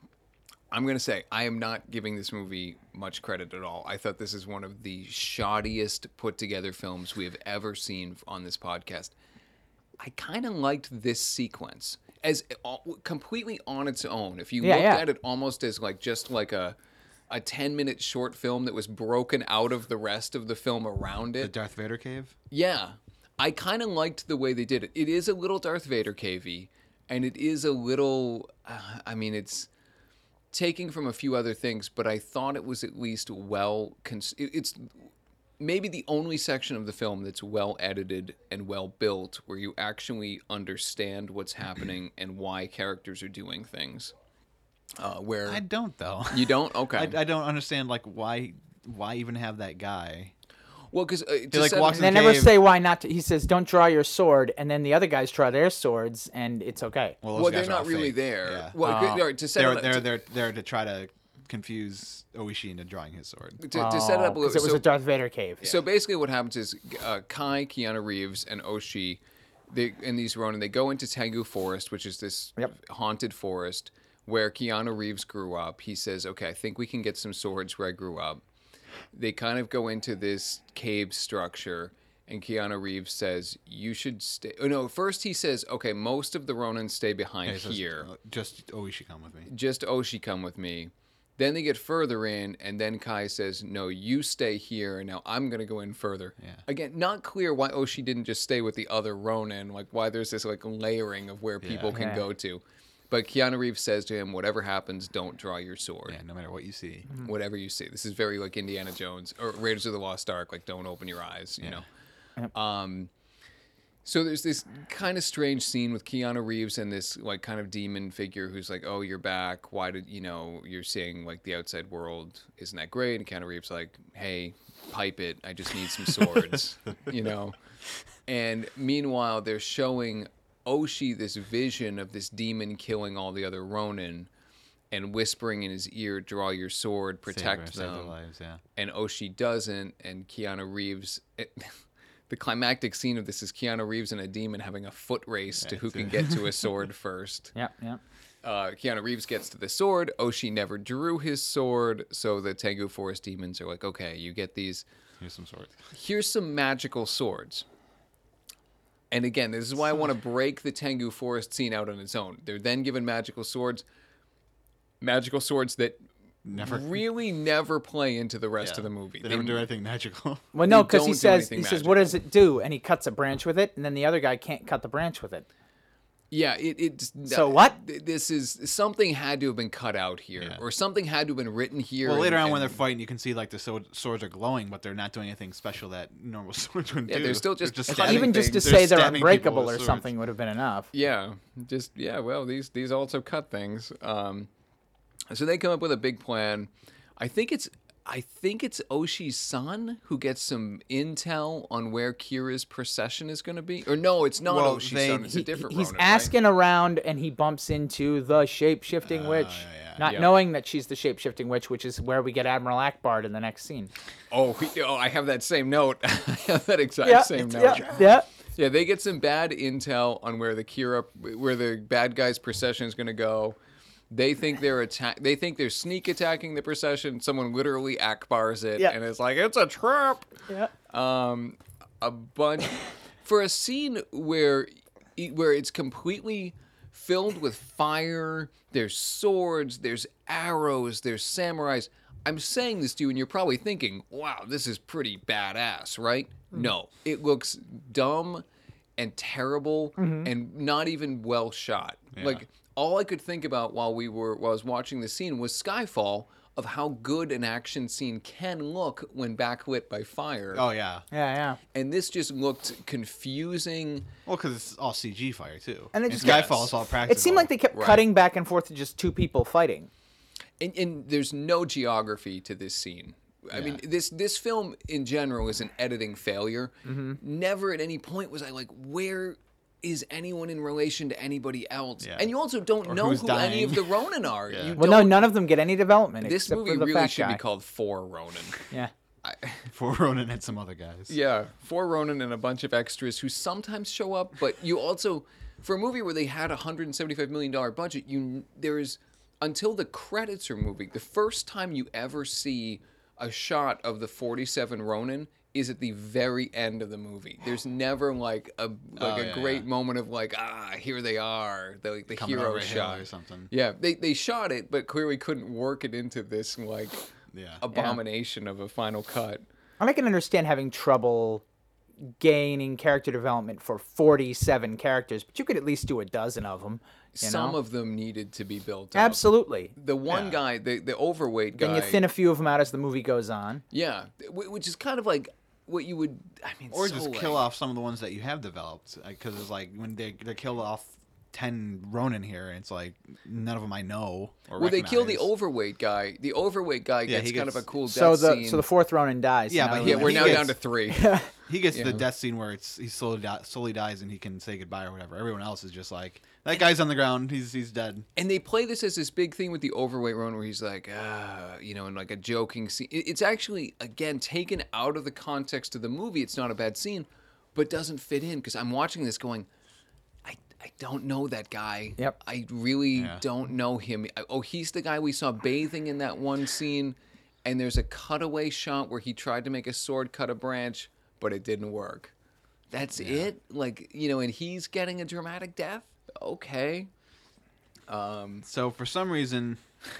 I'm going to say, I am not giving this movie much credit at all. I thought this is one of the shoddiest put together films we have ever seen on this podcast. I kind of liked this sequence as uh, completely on its own. If you Yeah, looked yeah. at it almost as like just like a a ten minute short film that was broken out of the rest of the film around The it. Darth Vader cave. Yeah. I kind of liked the way they did it. It is a little Darth Vader cavey, and it is a little uh, I mean it's taking from a few other things, but I thought it was at least well cons- it- it's maybe the only section of the film that's well edited and well built where you actually understand what's happening and why characters are doing things. Uh, where I don't though. you don't? Okay. I, I don't understand like why why even have that guy? well, because uh, to like, set- walks in They the never cave. say why not to. He says, don't draw your sword, and then the other guys draw their swords, and it's okay. Well, those well, guys they're are not all really fake. there. Yeah. Well, Oh. good- to set they're it up, they're to, they're there to try to confuse Oishi into drawing his sword. to, to set it up a because little. it was so- a Darth Vader cave. So basically, what happens is uh, Kai, Keanu Reeves, and Oshi, they in these Ronin, they go into Tengu Forest, which is this Yep. haunted forest where Keanu Reeves grew up. He says, "Okay, I think we can get some swords where I grew up." They kind of go into this cave structure, and Keanu Reeves says, "You should stay." Oh no! First he says, "Okay, most of the Ronin stay behind He says, here. uh, just Oishi come with me. Just Oshi come with me." Then they get further in, and then Kai says, "No, you stay here, and now I'm gonna go in further." Yeah. Again, not clear why Oshi didn't just stay with the other Ronin, like why there's this like layering of where people can Yeah. go to. But Keanu Reeves says to him, "Whatever happens, don't draw your sword. Yeah, no matter what you see. Whatever you see." This is very like Indiana Jones or Raiders of the Lost Ark, like don't open your eyes, you Yeah. know. Um, so there's this kind of strange scene with Keanu Reeves and this like kind of demon figure who's like, "Oh, you're back. Why did you know you're seeing like the outside world? Isn't that great?" And Keanu Reeves like, "Hey, pipe it. I just need some swords," you know. And meanwhile, they're showing Oshi this vision of this demon killing all the other Ronin and whispering in his ear, "Draw your sword, protect save, Save their them." lives, yeah. And Oshi doesn't, and Keanu Reeves. It, the climactic scene of this is Keanu Reeves and a demon having a foot race to who it's can a- get to a sword first. Yeah, yeah. Uh, Keanu Reeves gets to the sword. Oshi never drew his sword, so the Tengu Forest demons are like, "Okay, you get these. Here's some swords. Here's some magical swords." And again, this is why I want to break the Tengu Forest scene out on its own. They're then given magical swords, magical swords that Never really never play into the rest yeah. of the movie. They They- never do anything magical. Well, no, They because he don't do says anything he says, "What magical. does it do?" And he cuts a branch with it, and then the other guy can't cut the branch with it. Yeah, it, it's So what? This is something had to have been cut out here, Yeah. or something had to have been written here. Well, later and- on when and- they're fighting, you can see like the sword, swords are glowing, but they're not doing anything special that normal swords wouldn't Yeah, do. they're still just stabbing cutting Even just to things. They're say they're stabbing people unbreakable with or swords. something would have been enough. yeah, just yeah. Well, these these also cut things. Um, so they come up with a big plan. I think it's I think it's Oshi's son who gets some intel on where Kira's procession is going to be. Or no, it's not Well, Oshi's they- son. It's a He- different. he's Ronin, right? asking around, and he bumps into the shape-shifting witch, yeah, yeah. not Yeah. knowing that she's the shape-shifting witch, which is where we get Admiral Akbar in the next scene. Oh, he, oh, I have that same note. I have that exact same note. yeah, yeah. Yeah, they get some bad intel on where the Kira, where the bad guys' procession is going to go. They think they're attack. They think they're sneak attacking the procession. Someone literally Akbars it, Yeah. and it's like it's a trap. Yeah. Um, a bunch for a scene where, where it's completely filled with fire. There's swords. There's arrows. There's samurais. I'm saying this to you, and you're probably thinking, wow, this is pretty badass, right? Mm-hmm. No. It looks dumb and terrible mm-hmm. and not even well shot. Yeah. Like, all I could think about while we were while I was watching the scene was Skyfall, of how good an action scene can look when backlit by fire. Oh, yeah. Yeah, yeah. And this just looked confusing. Well, because it's all C G fire, too. And, it and just, Skyfall yes. is all practical. It seemed like they kept right. cutting back and forth to just two people fighting. And, and there's no geography to this scene. I yeah. mean, this this film in general is an editing failure. Mm-hmm. Never at any point was I like, where is anyone in relation to anybody else? Yeah. And you also don't or know who dying. any of the Ronin are. yeah. You well, no, none of them get any development. This except movie for the really fat should guy. be called For Ronin. Yeah. I, For Ronin and some other guys. Yeah, For Ronin and a bunch of extras who sometimes show up, but you also, for a movie where they had a one hundred seventy-five million dollars budget, you there's, until the credits are moving, the first time you ever see a shot of the forty-seven Ronin is at the very end of the movie. There's never like a like oh, a yeah, great yeah. moment of like, ah, here they are, the like the Coming hero over a hill shot or something. Yeah, they they shot it, but clearly couldn't work it into this like yeah. abomination yeah. of a final cut. And I can understand having trouble gaining character development for forty-seven characters, but you could at least do a dozen of them. You Some know? of them needed to be built up. Absolutely. The one Yeah. guy, the, the overweight guy. Then you thin a few of them out as the movie goes on. Yeah, wh- which is kind of like what you would, I mean, Or so just like, kill off some of the ones that you have developed. Because it's like when they, they kill off ten Ronin here, and it's like none of them I know or Well, they kill the recognize. overweight guy. The overweight guy Yeah, gets, he kind of gets- a cool death So the scene. so the fourth Ronin dies. Yeah, Now but we- yeah, we're he now gets- down to three. He gets Yeah. the death scene where it's he slowly, di- slowly dies and he can say goodbye or whatever. Everyone else is just like, that guy's on the ground. He's he's dead. And they play this as this big thing with the overweight Ronin where he's like, ah, you know, in like a joking scene. It- It's actually, again, taken out of the context of the movie. It's not a bad scene, but doesn't fit in because I'm watching this going, I, I don't know that guy. Yep. I really Yeah. don't know him. I- Oh, he's the guy we saw bathing in that one scene. And there's a cutaway shot where he tried to make a sword cut a branch, but it didn't work. That's it? Like, you know, and he's getting a dramatic death? Okay. Um, So for some reason,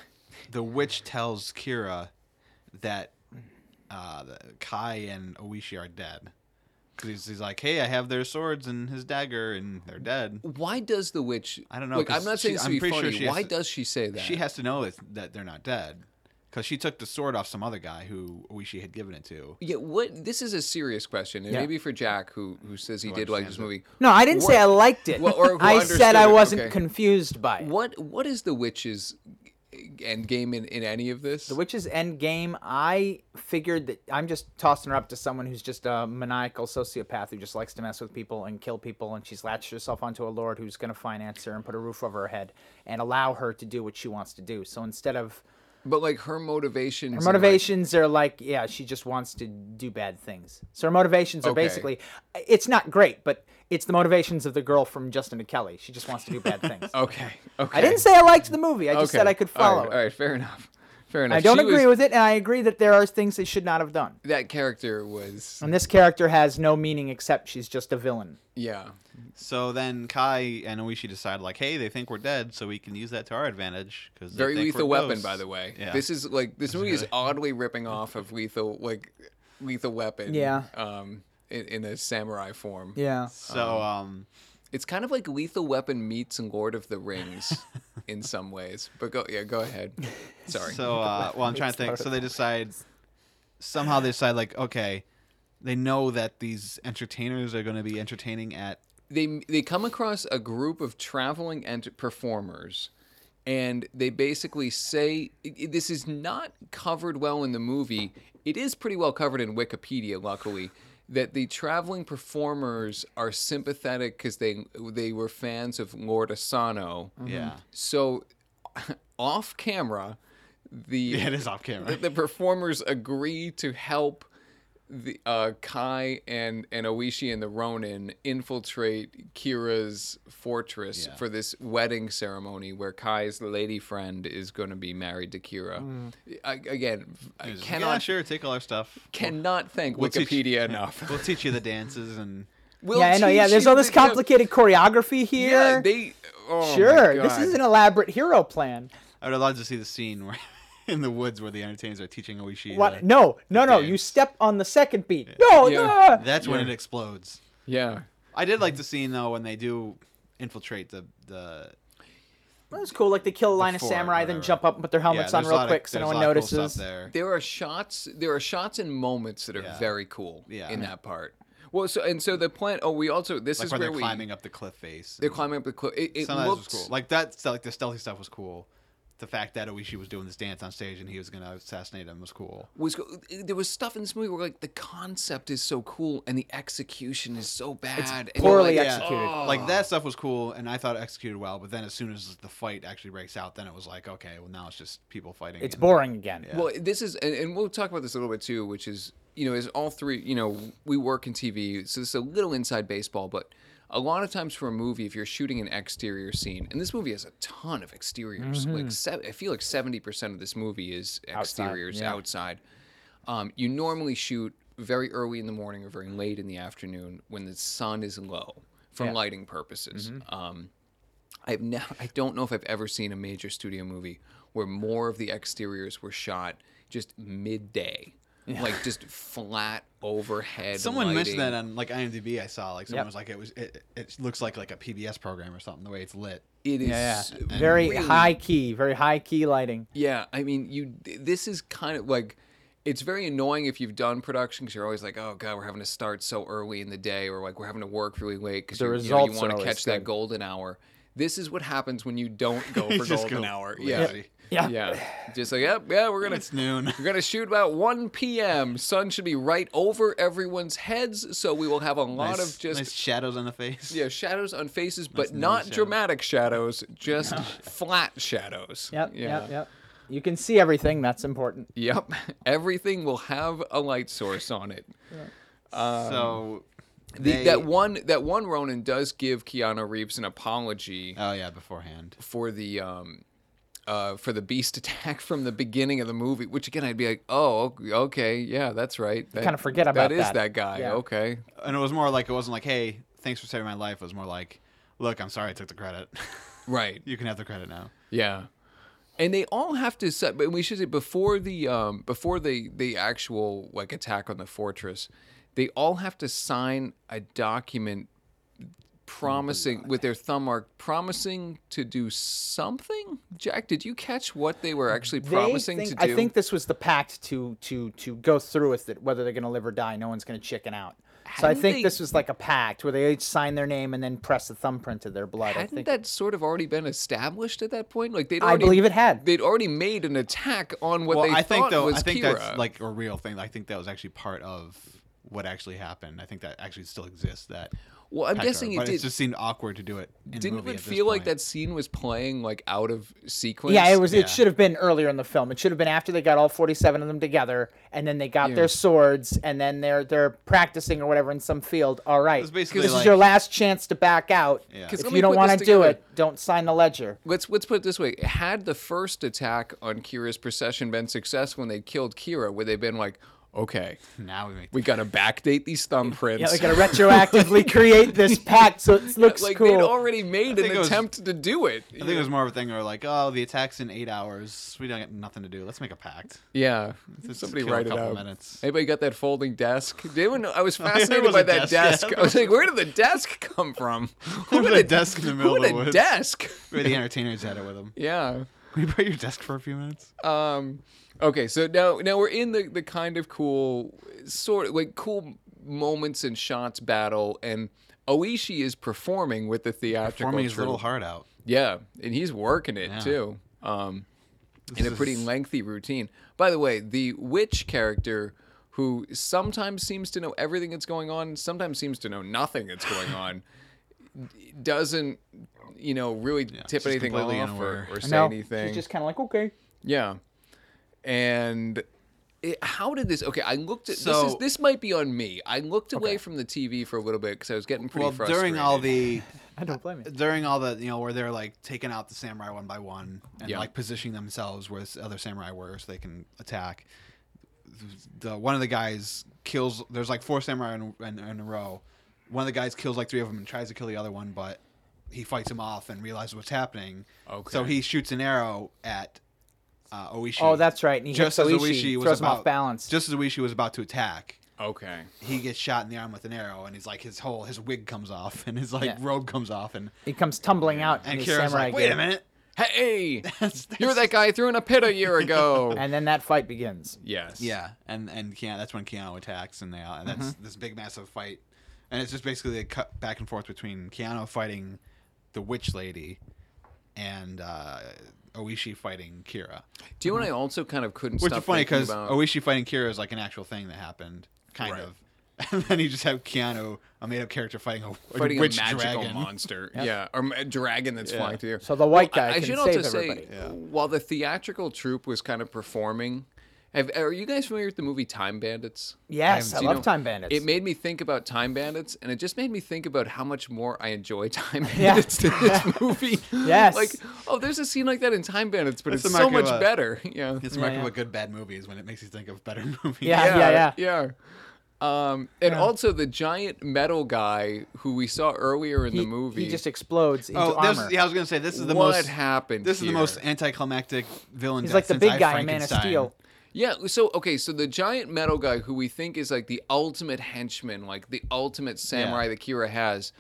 the witch tells Kira that uh, the Kai and Oishi are dead. Because he's, he's like, hey, I have their swords and his dagger, and they're dead. why does the witch... I don't know, Look, I'm 'cause not saying she- this to I'm be pretty sure funny. she has Why to- does she say that? She has to know that, that they're not dead. Because she took the sword off some other guy who Oishi had given it to. Yeah, what? This is a serious question, and Yeah. maybe for Jack, who who says he Who did like this understands movie. No, I didn't say I liked it. Well, or who I said I understood it, wasn't okay. confused by it. What What is the witch's end game in, in any of this? The Witch's End Game, I figured that I'm just tossing her up to someone who's just a maniacal sociopath who just likes to mess with people and kill people, and she's latched herself onto a lord who's going to finance her and put a roof over her head and allow her to do what she wants to do. So instead of But like her motivations. her and, like- motivations are like, yeah, she just wants to do bad things. So her motivations are Okay. basically, it's not great, but it's the motivations of the girl from Justin to Kelly. She just wants to do bad things. Okay. Okay. I didn't say I liked the movie. I just Okay. said I could All follow right, it. All right, fair enough. Fair enough. I don't She agree was- with it, and I agree that there are things they should not have done. that character was. And this character has no meaning except she's just a villain. Yeah. So then Kai and Oishi decide, like, hey, they think we're dead, so we can use that to our advantage. Cause they Very think Lethal we're Weapon, ghosts. by the way. Yeah. This is like this movie is really- oddly ripping off of Lethal like Lethal Weapon. Yeah. Um, in, in a samurai form. Yeah. So, um, It's kind of like Lethal Weapon meets Lord of the Rings in some ways. But go yeah, go ahead. Sorry. so, uh, well, I'm trying to think. So they decide, somehow they decide, like, okay, they know that these entertainers are going to be entertaining at, they they come across a group of traveling ent- performers, and they basically say i- i- this is not covered well in the movie. It is pretty well covered in Wikipedia, luckily. That the traveling performers are sympathetic because they they were fans of Lord Asano. yeah. So, off camera, the Yeah, it is off camera. the, the performers agree to help the uh, Kai and and Oishi and the Ronin infiltrate Kira's fortress Yeah. for this wedding ceremony where Kai's lady friend is going to be married to Kira. I, again, I He's like, cannot yeah, sure, take all our stuff. cannot thank We'll teach- Wikipedia enough. We'll teach you the dances and... We'll yeah, I know. Yeah, teach there's you all this the- you know, complicated choreography here. Yeah, they Oh my Sure, this God. is an elaborate hero plan. I would love to see the scene where in the woods where the entertainers are teaching Oishi. What? the- No, no, no. dance. You step on the second beat. No, Yeah. no. That's when Yeah. it explodes. Yeah. I did like the scene though when they do infiltrate the the. That was cool. Like they kill a line of fort, samurai, then whatever. jump up and put their helmets yeah, on there's a real lot of- quick so no there's a one lot of cool stuff notices. there. There are shots. There are shots and moments that are Yeah. very cool Yeah. in that part. Well, so and so the plan. Oh, we also this Like is when where they're we climbing up the cliff face. they're climbing up the cliff. It, it Some of that was looked cool. Like that, like the stealthy stuff was cool. The fact that Oishi was doing this dance on stage and he was gonna assassinate him was cool. was there was stuff in this movie where like the concept is so cool and the execution is so bad. and poorly like, executed. oh. Like that stuff was cool, and I thought it executed well. But then as soon as the fight actually breaks out, then it was like, okay, well now it's just people fighting. It's and- boring again. Yeah. Well, this is, and, and we'll talk about this a little bit too, which is, you know, is all three, you know, we work in T V, so this is a little inside baseball, but a lot of times for a movie, if you're shooting an exterior scene, and this movie has a ton of exteriors, like se- I feel like seventy percent of this movie is Outside, exteriors yeah. outside. Um, you normally shoot very early in the morning or very late in the afternoon when the sun is low for Yeah. lighting purposes. Um, I've never, I don't know if I've ever seen a major studio movie where more of the exteriors were shot just midday, like just flat overhead. Someone lighting. mentioned that on like IMDb. I saw like someone Yep. was like it was it, it looks like like a P B S program or something the way it's lit. It is Yeah, yeah. Very really- high key, very high key lighting. Yeah, I mean, you. This is kind of like, it's very annoying if you've done production because you're always like, oh god, we're having to start so early in the day, or like we're having to work really late because The you, you, results you are want to always catch that good. golden hour. This is what happens when you don't go for Just golden go hour. lazy. Yeah. Yeah. Yeah, just like yep, yeah, we're gonna It's noon. we're gonna shoot about one p.m. Sun should be right over everyone's heads, so we will have a lot Nice- of just nice shadows on the face. yeah shadows on faces, but nice not shadows. dramatic shadows, just flat shadows. Yep, Yeah. yep, yep. You can see everything. That's important. Yep, everything will have a light source on it. so The, they- that one that one Ronin does give Keanu Reeves an apology Oh yeah, beforehand. for the um uh for the beast attack from the beginning of the movie, which again I'd be like, oh okay, yeah, that's right. That, kinda forget about that. Is that. that guy? Yeah. Okay. And it was more like it wasn't like, hey, thanks for saving my life. It was more like, look, I'm sorry I took the credit. Right. You can have the credit now. Yeah. And they all have to set, but we should say before the um before the the actual like attack on the fortress, they all have to sign a document promising with their thumb mark promising to do something. Jack, did you catch what they were actually promising They think- to do? I think this was the pact to to to go through with it, whether they're going to live or die. No one's going to chicken out. So I Hadn't think they- this was like a pact where they each sign their name and then press the thumbprint of their blood. I Hadn't think that sort of already been established at that point? Like they'd I already, believe it had. They'd already made an attack on what well, they I thought think though, was I think Kira. that's like a real thing. I think that was actually part of what actually happened. I think that actually still exists. That well, I'm Pector, guessing it but did. it just seemed awkward to do it. In the Didn't movie it at this feel like point. that scene was playing like out of sequence? Yeah, it was. Yeah. It should have been earlier in the film. It should have been after they got all forty-seven of them together, and then they got Yeah. their swords, and then they're they're practicing or whatever in some field. All right, was basically this is like- your last chance to back out. Yeah. 'Cause If let you me don't put want to this do together. it, don't sign the ledger. Let's let's put it this way: had the first attack on Kira's procession been successful when they killed Kira, would they been like, okay, now we make we gotta backdate these thumbprints? Yeah, we gotta retroactively create this pact so it looks like cool. they'd already made an think it was- attempt to do it. I think it was more of a thing where like, oh, the attack's in eight hours. We don't get nothing to do. Let's make a pact. Yeah, Just somebody kill a write it couple out. minutes. Anybody got that folding desk? Did anyone know? I was there fascinated was by a that desk, desk. yeah. I was like, where did the desk come from? Who There was had a desk in the middle Who of the had a woods. desk? Where the entertainers had it with them. Yeah. Can you borrow your desk for a few minutes? Um, okay, so now now we're in the, the kind of cool sort of like cool moments and shots battle, and Oishi is performing with the theatrical Forming his troupe. little heart out. Yeah, and he's working it Yeah. too. Um, in a This pretty is- lengthy routine. By the way, the witch character who sometimes seems to know everything that's going on, sometimes seems to know nothing that's going on, doesn't you know really tip she's anything completely off or, unaware. or say no, anything. she's just kind of like, okay. Yeah, and it, how did this? Okay, I looked at this. So- Is this might be on me? I looked away from the T V for a little bit because I was getting pretty Well, frustrated. during all the I don't blame you. during all the you know where they're like taking out the samurai one by one and Yeah. like positioning themselves where the other samurai were so they can attack. The one of the guys kills. There's like four samurai in, in, in a row. One of the guys kills like three of them and tries to kill the other one, but he fights him off and realizes what's happening. Okay. So he shoots an arrow at uh, Oishi. Oh, that's right. And he just hits as Oishi, Oishi was throws him about off balance. just as Oishi was about to attack. Okay. He gets shot in the arm with an arrow, and he's like his whole his wig comes off, and his like Yeah. robe comes off, and He comes tumbling out and in his Kira's samurai like, "Wait gear. a minute, Hey, That's- you're that guy I threw in a pit a year ago. And then that fight begins. Yes. yeah." And and Keanu, that's when Keanu attacks, and they all, and that's Mm-hmm. this big massive fight, and it's just basically a cut back and forth between Keanu fighting the witch lady, and uh, Oishi fighting Kira. Do you know what I also kind of couldn't Which stop is funny thinking because about? Oishi fighting Kira is like an actual thing that happened, kind Right. of. And then you just have Keanu, a made-up character, fighting a, a fighting witch a magical dragon. monster. Yeah, or a dragon that's Yeah. flying through. So the white Well, guy I, I can should save also everybody. say, while the theatrical troupe was kind of performing, have, are you guys familiar with the movie Time Bandits? Yes, I, Do you love know- Time Bandits. It made me think about Time Bandits, and it just made me think about how much more I enjoy Time Yeah. Bandits than this movie. Yes. Like, oh, there's a scene like that in Time Bandits, but That's it's the so mark much of a- better. Yeah. It's the Yeah, mark yeah. of a good bad movie is when it makes you think of better movies. Yeah. yeah. yeah. Um, and also the giant metal guy who we saw earlier in he, the movie. he just explodes into Oh, this, armor. yeah, I was gonna say this is the what most. happened? This is the here? most anticlimactic villain. He's death like the since big I guy in Man of Frankenstein. Steel. Yeah, so okay, so the giant metal guy who we think is like the ultimate henchman, like the ultimate samurai Yeah. that Kira has.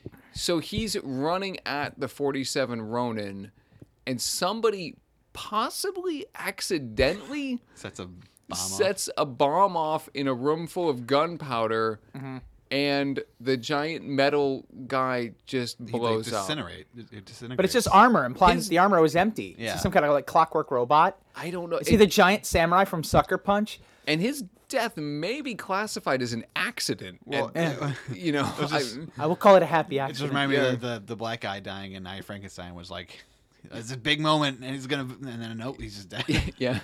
So he's running at the forty-seven Ronin, and somebody possibly accidentally Sets a bomb sets a bomb off in a room full of gunpowder, Mm-hmm. and the giant metal guy just off. blows he, like, up. disintegrate. It, it disintegrates. But it's just armor, implying His- that the armor was empty. Yeah. It's some kind of like clockwork robot. I don't know. Is he the giant samurai from Sucker Punch? And his death may be classified as an accident. Well, and, you know, was just- I- I will call it a happy It just accident. reminded me Yeah. of the, the the black guy dying in I Frankenstein was like, it's a big moment, and he's gonna, and then nope, he's just dead. yeah.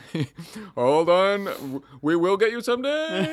Hold on, we will get you someday.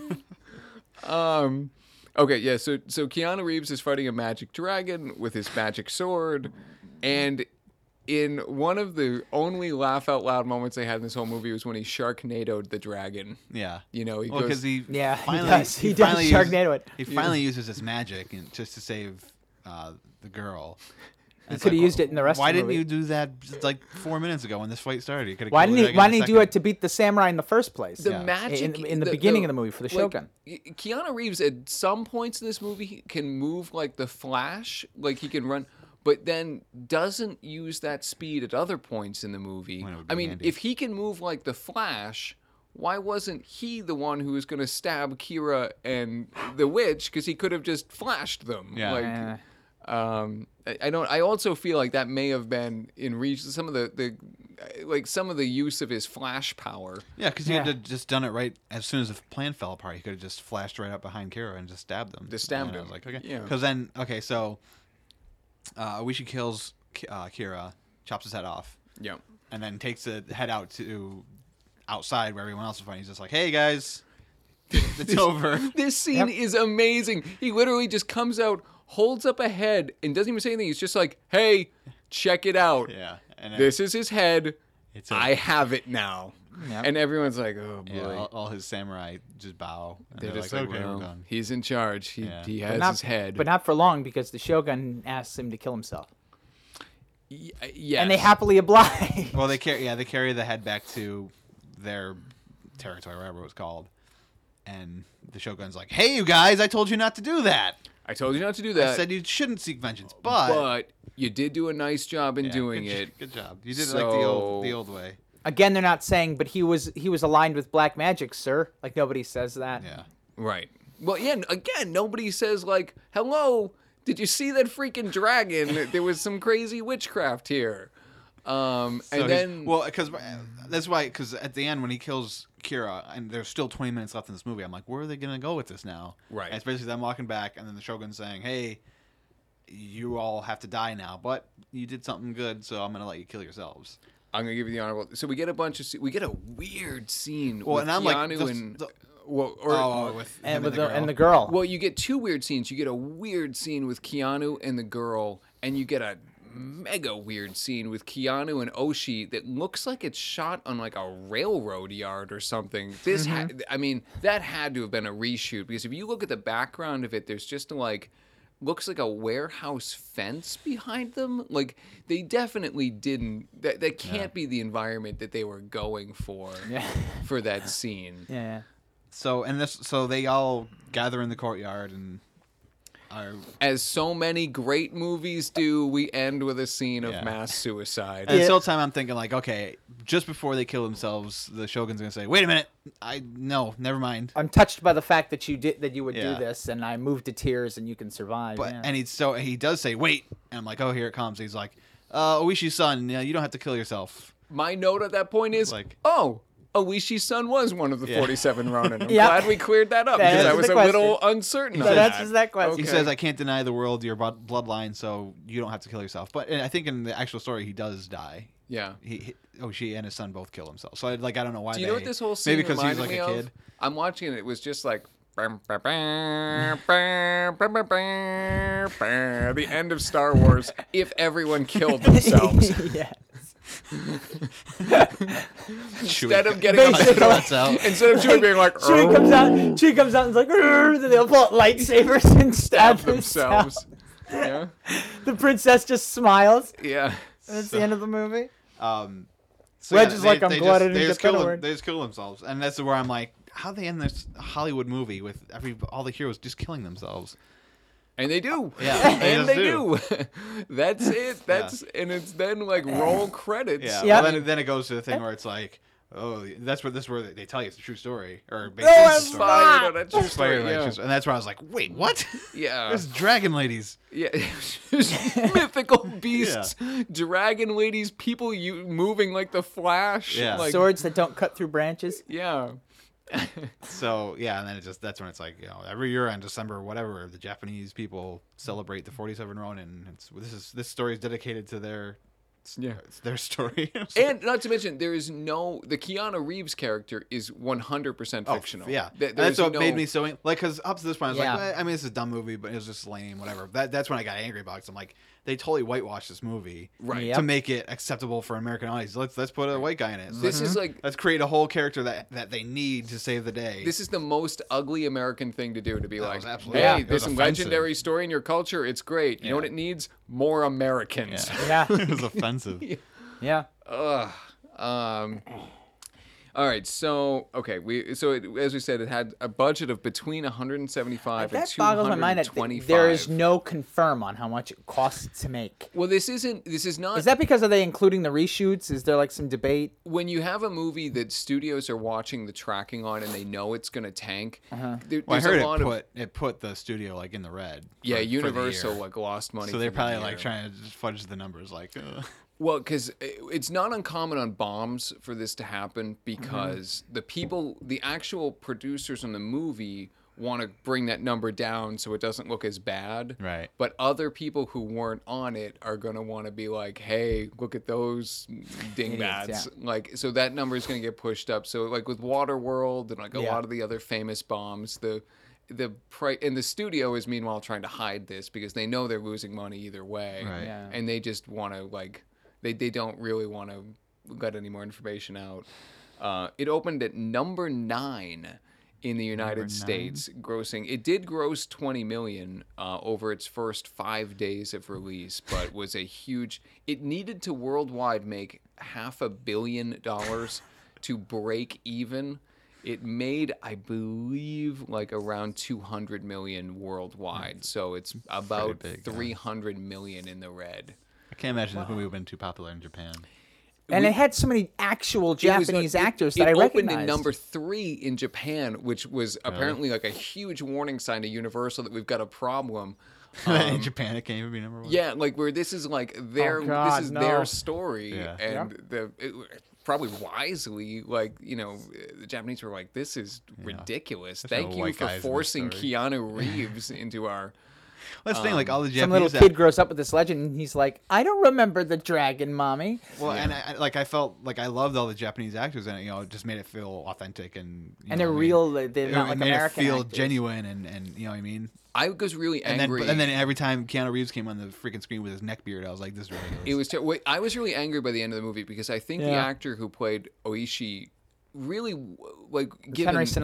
um, okay, yeah. So so Keanu Reeves is fighting a magic dragon with his magic sword, and in one of the only laugh out loud moments they had in this whole movie was when he Sharknadoed the dragon. Yeah. You know, he Well, goes. because he Yeah, he finally, does. He does finally Sharknado it. He finally uses his magic and just to save uh, the girl. He could have used it in the rest Why of the didn't movie. you do that just like four minutes ago when this fight started? You could've Why killed didn't the he? Why dragon in didn't a he do it second. to beat the samurai in the first place? The Yeah. magic In- in the beginning of the movie for the like, Shogun. Keanu Reeves at some points in this movie can move like the Flash, like he can run, but then doesn't use that speed at other points in the movie. Well, it would be I mean, handy. if he can move like the Flash, why wasn't he the one who was going to stab Kira and the witch? Because he could have just flashed them. Yeah. Like, Eh. um, I, I don't. I also feel like that may have been in reach. Some of the the like some of the use of his flash power. Yeah, because he Yeah. had just done it right as soon as the plan fell apart. He could have just flashed right up behind Kira and just stabbed them. Just stabbed and I him. was like, okay. Yeah. Because then, okay, so uh, Oishi kills Ki- uh, Kira, chops his head off, Yeah. and then takes the head out to outside where everyone else is fighting. He's just like, hey, guys, it's over. This scene is amazing. He literally just comes out, holds up a head, and doesn't even say anything. He's just like, "Hey, check it out. Yeah. And then This is his head. it's I have it now." Yep. And everyone's like, "Oh boy." yeah, all, all his samurai just bow. And They're they're, just like, like, okay, well, we're done. he's in charge. He, Yeah. he But has not, his head. but not for long because the Shogun asks him to kill himself, Y- yes. and they happily oblige. Well, they carry yeah they carry the head back to their territory, whatever it was called, and the Shogun's like, "Hey, you guys, I told you not to do that. I told you not to do I that. said you shouldn't seek vengeance, but, but you did do a nice job in Yeah, doing good, it. Good job. You did it like the old the So- old way. Again, they're not saying, but he was he was aligned with black magic, sir. Like nobody says that. Yeah. Right. Well, yeah. Again, nobody says like, "Hello, did you see that freaking dragon? There was some crazy witchcraft here." Um, So and he's- then, well, because that's why, because at the end when he kills Kira, and there's still twenty minutes left in this movie, I'm like, where are they gonna go with this now? Right. And it's basically them walking back, and then the Shogun saying, "Hey, you all have to die now, but you did something good, so I'm gonna let you kill yourselves." I'm gonna give you the honorable. So we get a bunch of, sce- we get a weird scene Well, with and I'm like, Keanu the- and, the- well, or, Oh, with him And with the, girl. and the girl. well, you get two weird scenes. You get a weird scene with Keanu and the girl, and you get a mega weird scene with Keanu and Oshi that looks like it's shot on like a railroad yard or something. This, Mm-hmm. ha- I mean, that had to have been a reshoot because if you look at the background of it, there's just like looks like a warehouse fence behind them. Like they definitely didn't. That that can't Yeah. be the environment that they were going for Yeah. for that scene. Yeah. So and this, so they all gather in the courtyard and are. As so many great movies do, we end with a scene of Yeah. mass suicide. And Yeah. this whole time I'm thinking like, okay, just before they kill themselves, the Shogun's gonna say, "Wait a minute, I no, never mind." I'm touched by the fact that you did that you would Yeah. do this, and I moved to tears, and you can survive. But yeah. and he's so he does say, "Wait," and I'm like, "Oh, here it comes." He's like, "Uh, Oishi's son, yeah, you don't have to kill yourself." My note at that point is, Like- oh, Oishi's son was one of the Yeah. forty-seven Ronin. I'm Yeah. glad we cleared that up That because I answers was the a little question. uncertain. That on answers that question. He Okay. says, "I can't deny the world your blood- bloodline, so you don't have to kill yourself." But and I think in the actual story, he does die. Yeah. He, he Oishi and his son both kill themselves. So I, like I don't know why. Do you they, know what this whole scene maybe because he's reminded like me a of? kid. I'm watching it. It was just like the end of Star Wars. If everyone killed themselves yes. instead of getting a Basically. Cuts out. instead of Chewie being like Chewie comes out. Chewie comes out and is like, "Rrr," then they'll pull out lightsabers and stab stab themselves. Yeah. The princess just smiles. Yeah. And that's the end of the movie. Um, so Reg yeah, is they- like, "I'm they glad I just, didn't they get just that kill them, word." They just kill themselves, and that's where I'm like, how they end this Hollywood movie with every all the heroes just killing themselves? And they do. Yeah, they and just they do. That's it. That's and it's then like roll credits. Yeah. Yep. Well, then, then it goes to the thing where it's like, oh, that's where this where they tell you it's a true story or based No, on a it's story. Inspired on a true Inspired story. by a true Yeah. story. And that's where I was like, wait, what? Yeah. There's dragon ladies. Yeah, mythical beasts, dragon ladies, people you moving like the Flash. Yeah. like, Swords that don't cut through branches. Yeah, So yeah, and then it just that's when it's like, you know, every year on December or whatever, the Japanese people celebrate the forty-seven Ronin. It's this is this story is dedicated to their yeah. it's their story. And not to mention, there is no the Keanu Reeves character is one hundred percent Oh, fictional. yeah, Th- and that's there's what no- made me so like because up to this point I was Yeah. like, well, I mean, it's a dumb movie, but it was just lame, whatever. That that's when I got angry about it. 'Cause I'm like, they totally whitewashed this movie, Right. Yep. to make it acceptable for American audience. Let's let's put a white guy in it. This let's, is like let's create a whole character that that they need to save the day. this is the most ugly American thing to do to be That like, was absolutely- hey, Yeah, it there's was some offensive. legendary story in your culture. It's great. You know Yeah. what it needs? More Americans. yeah. Yeah. It was offensive. Yeah. Ugh. Um. All right. So okay. We so it, as we said, it had a budget of between one hundred seventy-five and That two boggles my hundred mind that twenty-five. th- there is no confirm on how much it costs to make. Well, this isn't. This is not. Is that because are they including the reshoots? Is there like some debate? when you have a movie that studios are watching the tracking on and they know it's going to tank? Uh-huh. There, Well, I there's heard a it lot of put it put the studio like in the red. yeah. for- for the Universal year. like lost money. So they're for the probably year. like trying to just fudge the numbers, like. Uh. Well, because it's not uncommon on bombs for this to happen Mm-hmm. because the people, the actual producers on the movie want to bring that number down so it doesn't look as bad. Right. But other people who weren't on it are going to want to be like, hey, look at those dingbats. Idiots, Like, so that number is going to get pushed up. So, like with Waterworld and like a Yeah. lot of the other famous bombs, the the price and the studio is meanwhile trying to hide this because they know they're losing money either way, Right. Yeah. and they just want to like they they don't really want to let any more information out. Uh, it opened at number nine in the United nine? States, grossing. It did gross twenty million uh, over its first five days of release, but was a huge. It needed to worldwide make half a billion dollars to break even. It made, I believe, like around two hundred million worldwide. So it's about big, yeah. three hundred million in the red. I can't imagine this movie would have been too popular in Japan. And We- it had so many actual It was, Japanese uh, it- actors it that I opened recognized. in number three in Japan, which was apparently like a huge warning sign to Universal that we've got a problem. in Japan, it can't even be number one. Yeah, like where this is like their Oh, God, this is no. their story, Yeah. and the it, probably wisely, like you know, the Japanese were like, "This is ridiculous. There's no Thank you white for guys in this forcing story." Keanu Reeves into our." That's the thing, like all the Some little Japanese. kid grows up with this legend, and he's like, "I don't remember the dragon, mommy." well, and I, I- like I felt like I loved all the Japanese actors in it. You know, it just made it feel authentic and you And know they're what I mean? real. They're It, not it like made American it feel actors. genuine and and you know what I mean. I was really And then angry. and then every time Keanu Reeves came on the freaking screen with his neck beard, I was like, this is ridiculous. It was. Ter- wait, I was really angry by the end of the movie because I think the Yeah. actor who played Oishi really w- like given Henry Sonata.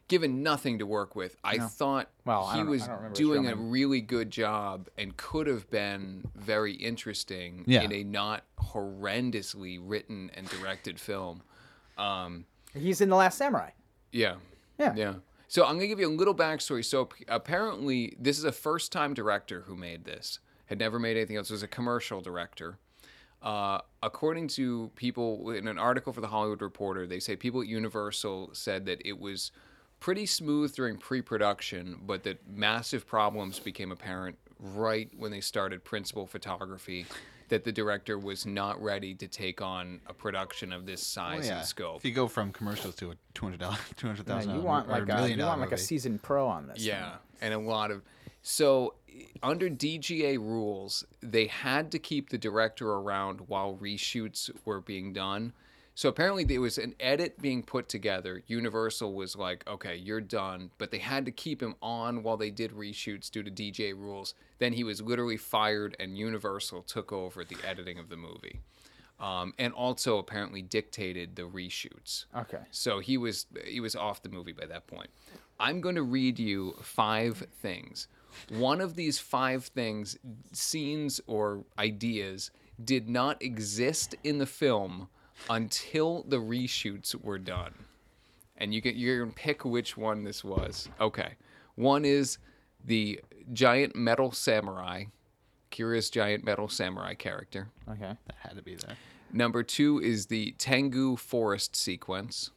given nothing to work with, I No. thought Well, I he don't- I was don't remember his doing real a name. really good job and could have been very interesting Yeah. in a not horrendously written and directed film. Um, He's in The Last Samurai. yeah. Yeah. Yeah. So I'm gonna give you a little backstory. So p- apparently, this is a first-time director who made this. Had never made anything else. Was a commercial director. Uh, according to people in an article for the Hollywood Reporter, they say people at Universal said that it was pretty smooth during pre-production, but that massive problems became apparent right when they started principal photography. That the director was not ready to take on a production of this size Well, yeah. and scope. If you go from commercials to a two hundred dollars, two hundred Yeah, thousand you want like a, million you want dollar like a movie. seasoned pro on this. Yeah, thing. and a lot of so under D G A rules, they had to keep the director around while reshoots were being done. So apparently there was an edit being put together. Universal was like, "Okay, you're done," but they had to keep him on while they did reshoots due to D G A rules. Then he was literally fired, and Universal took over the editing of the movie, um, and also apparently dictated the reshoots. Okay. So he was he was off the movie by that point. I'm going to read you five things. One of these five things, scenes or ideas, did not exist in the film until the reshoots were done. And you can you're gonna pick which one this was. Okay. One is the giant metal samurai, Kira's giant metal samurai character. Okay. That had to be there. Number two is the Tengu forest sequence.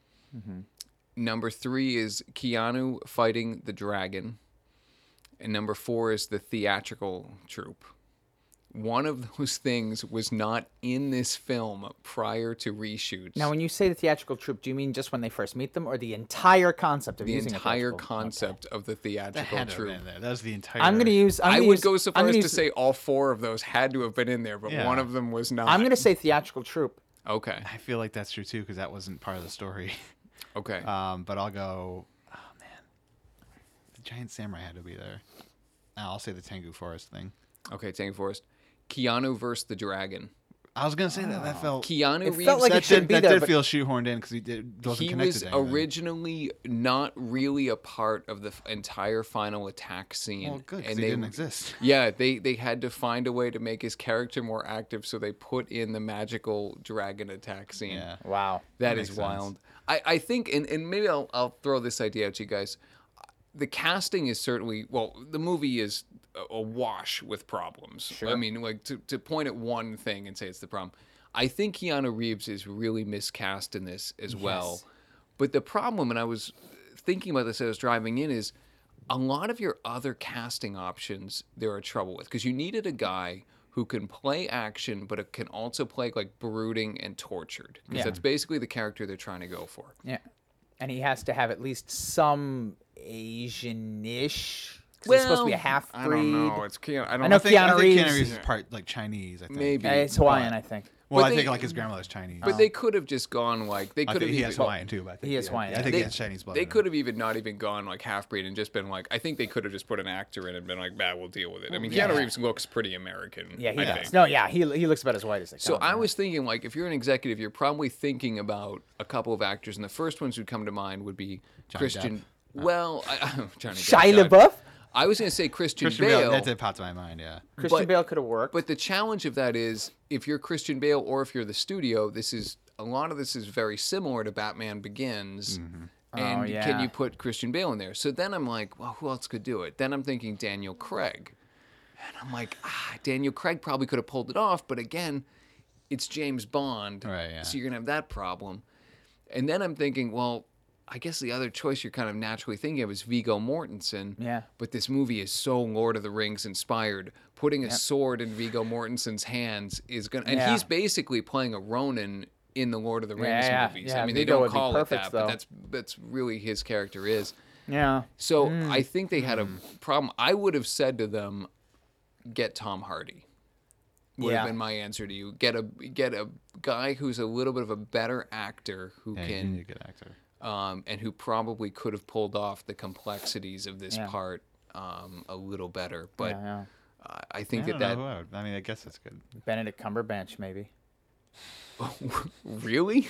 Number three is Keanu fighting the dragon. And number four is the theatrical troupe. One of those things was not in this film prior to reshoots. Now, when you say the theatrical troupe, do you mean just when they first meet them, or the entire concept of the using a entire theatrical- concept of the That theatrical had to have troupe. been in there. That was the entire. I'm going to use. I'm I gonna would use, go so I'm far gonna as to use- say all four of those had to have been in there, but Yeah. one of them was not. I'm going to say theatrical troupe. Okay. I feel like that's true too because that wasn't part of the story. Okay. Um, but I'll go. Oh man, the giant samurai had to be there. Nah, I'll say the Tengu Forest thing. Okay, Tango Forest. Keanu versus the dragon. I was gonna say that. That felt. Keanu It Reeves. felt like that it should did, be that there, did but- feel shoehorned in because he did, wasn't he connected was to anything. originally not really a part of the f- entire final attack scene. Well, good because and he they didn't exist. Yeah, they they had to find a way to make his character more active, so they put in the magical dragon attack scene. Yeah. Wow. That That is makes wild. I, I think, and, and maybe I'll, I'll throw this idea out to you guys. The casting is certainly, well, the movie is a, a wash with problems. I mean, like, to, to point at one thing and say it's the problem. I think Keanu Reeves is really miscast in this as well. But the problem, and I was thinking about this as I was driving in, is a lot of your other casting options there are trouble with. Because you needed a guy who can play action, but it can also play, like, brooding and tortured. Because Yeah. that's basically the character they're trying to go for. Yeah. And he has to have at least some Asian-ish. 'cause he's supposed to be a half breed. I don't know. It's Keanu. I don't I know I think, I Keanu think Keanu Reeves- Reeves is part like Chinese. I think. Maybe. Uh, it's Hawaiian, I think. Well, But I they- think like his grandmother's Chinese. But they could have just gone like they I could have think he even has Hawaiian too. But I think He is yeah, Hawaiian. I think they, he has Chinese blood. They in him. could have even not even gone like half breed and just been like I think they could have just put an actor in and been like, "Bah, we'll deal with it." I mean, Yeah. Keanu Reeves looks pretty American. Yeah, he I does. think. No, yeah, he, he looks about as white as they So come, I yeah. was thinking, like, if you're an executive, you're probably thinking about a couple of actors, and the first ones who'd come to mind would be Christian. Well, I, Johnny Depp Shia died. LaBeouf? I was going to say Christian, Christian Bale. Bale. That did pop to my mind. Yeah. Christian but- Bale could have worked. But the challenge of that is, if you're Christian Bale or if you're the studio, this is a lot of this is very similar to Batman Begins. And Oh, can yeah. you put Christian Bale in there? So then I'm like, well, who else could do it? Then I'm thinking Daniel Craig. And I'm like, ah, Daniel Craig probably could have pulled it off. But again, it's James Bond. Right, yeah. So you're going to have that problem. And then I'm thinking, well, I guess the other choice you're kind of naturally thinking of is Viggo Mortensen. Yeah. But this movie is so Lord of the Rings inspired. Putting a sword in Viggo Mortensen's hands is gonna, and Yeah. he's basically playing a Ronin in the Lord of the Rings Yeah, movies. yeah, I mean, they Viggo don't would be call it perfect, that, though. but that's that's really his character is. yeah. So Hmm. I think they had a problem. I would have said to them, "Get Tom Hardy." Would Yeah. have been my answer to you. Get a get a guy who's a little bit of a better actor who Yeah, you can need a good actor. um, and who probably could have pulled off the complexities of this Yeah. part um, a little better. But yeah, uh, I think I that don't that know who I, would, I mean, I guess that's good. yeah. Benedict Cumberbatch, maybe. Really?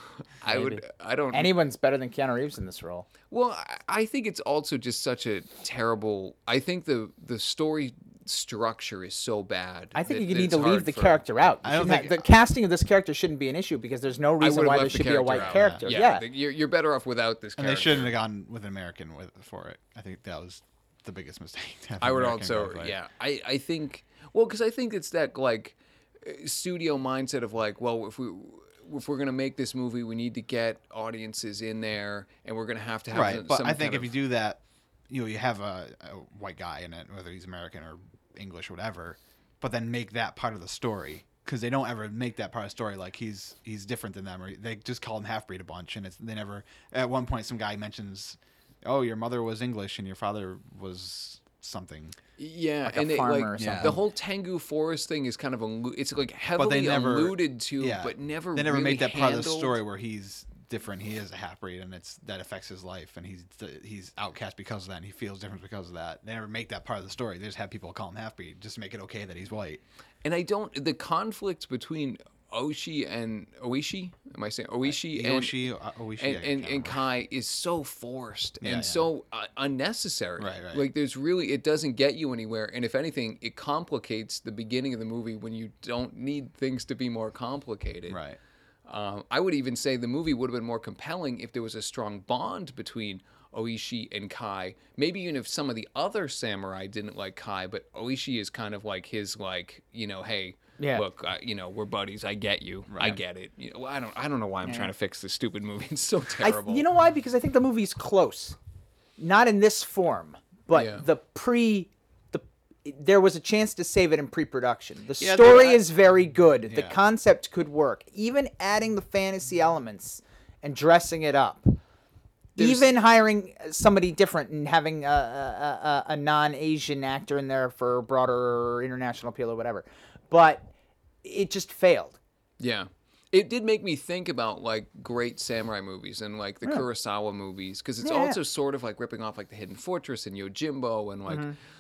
I would. Maybe. I don't. Anyone's better than Keanu Reeves in this role. Well, I- I think it's also just such a terrible. I think the the story structure is so bad. I think that- you that need it's to leave hard the for- character out. You I don't shouldn't think- have- the casting of this character shouldn't be an issue because there's no I reason would've why there left the should be a character white out. character. Yeah, Yeah. the- you're you're better off without this And character. they shouldn't have gone with an American with for it. I think that was the biggest mistake. to have I an would American also, go for it. yeah. I I think well, because I think it's that like uh, studio mindset of like, well, if we if we're gonna make this movie, we need to get audiences in there, and we're gonna have to have Right, some, but some I think kind if of- you do that, you know, you have a, a white guy in it, whether he's American or English or whatever, but then make that part of the story because they don't ever make that part of the story like he's he's different than them, or they just call him half breed a bunch, and it's they never. At one point, some guy mentions, "Oh, your mother was English and your father was something." Yeah, Like a and they, farmer like or the something. whole Tengu Forest thing is kind of allu- it's like heavily never- alluded to, Yeah, but never They never really make that part of the handled. story where he's different. He is a half breed, and it's that affects his life, and he's he's outcast because of that, and he feels different because of that. They never make that part of the story. They just have people call him half breed, just to make it okay that he's white. And I don't the conflict between Oishi and Oishi. Am I saying Oishi and Yoshi, uh, Oishi, I and, can't and, and remember. Kai is so forced Yeah, and yeah. so uh, unnecessary. Right, right. Like there's really it doesn't get you anywhere, and if anything, it complicates the beginning of the movie when you don't need things to be more complicated. Right. Um, I would even say the movie would have been more compelling if there was a strong bond between Oishi and Kai. Maybe even if some of the other samurai didn't like Kai, but Oishi is kind of like his like you know, hey. Yeah. Look, I, you know, we're buddies. I get you. I Right. get it. You know, I don't. I don't know why I'm Yeah. trying to fix this stupid movie. It's so I, terrible. you know why? Because I think the movie's close. Not in this form, but Yeah. the pre the there was a chance to save it in pre-production. The Yeah, story I- is very good. The Yeah. concept could work. Even adding the fantasy elements and dressing it up. There's- Even hiring somebody different and having a, a, a, a non-Asian actor in there for broader international appeal or whatever. But it just failed. Yeah. It did make me think about like great samurai movies and like the Kurosawa movies because it's Yeah, yeah. also sort of like ripping off like the Hidden Fortress and Yojimbo and like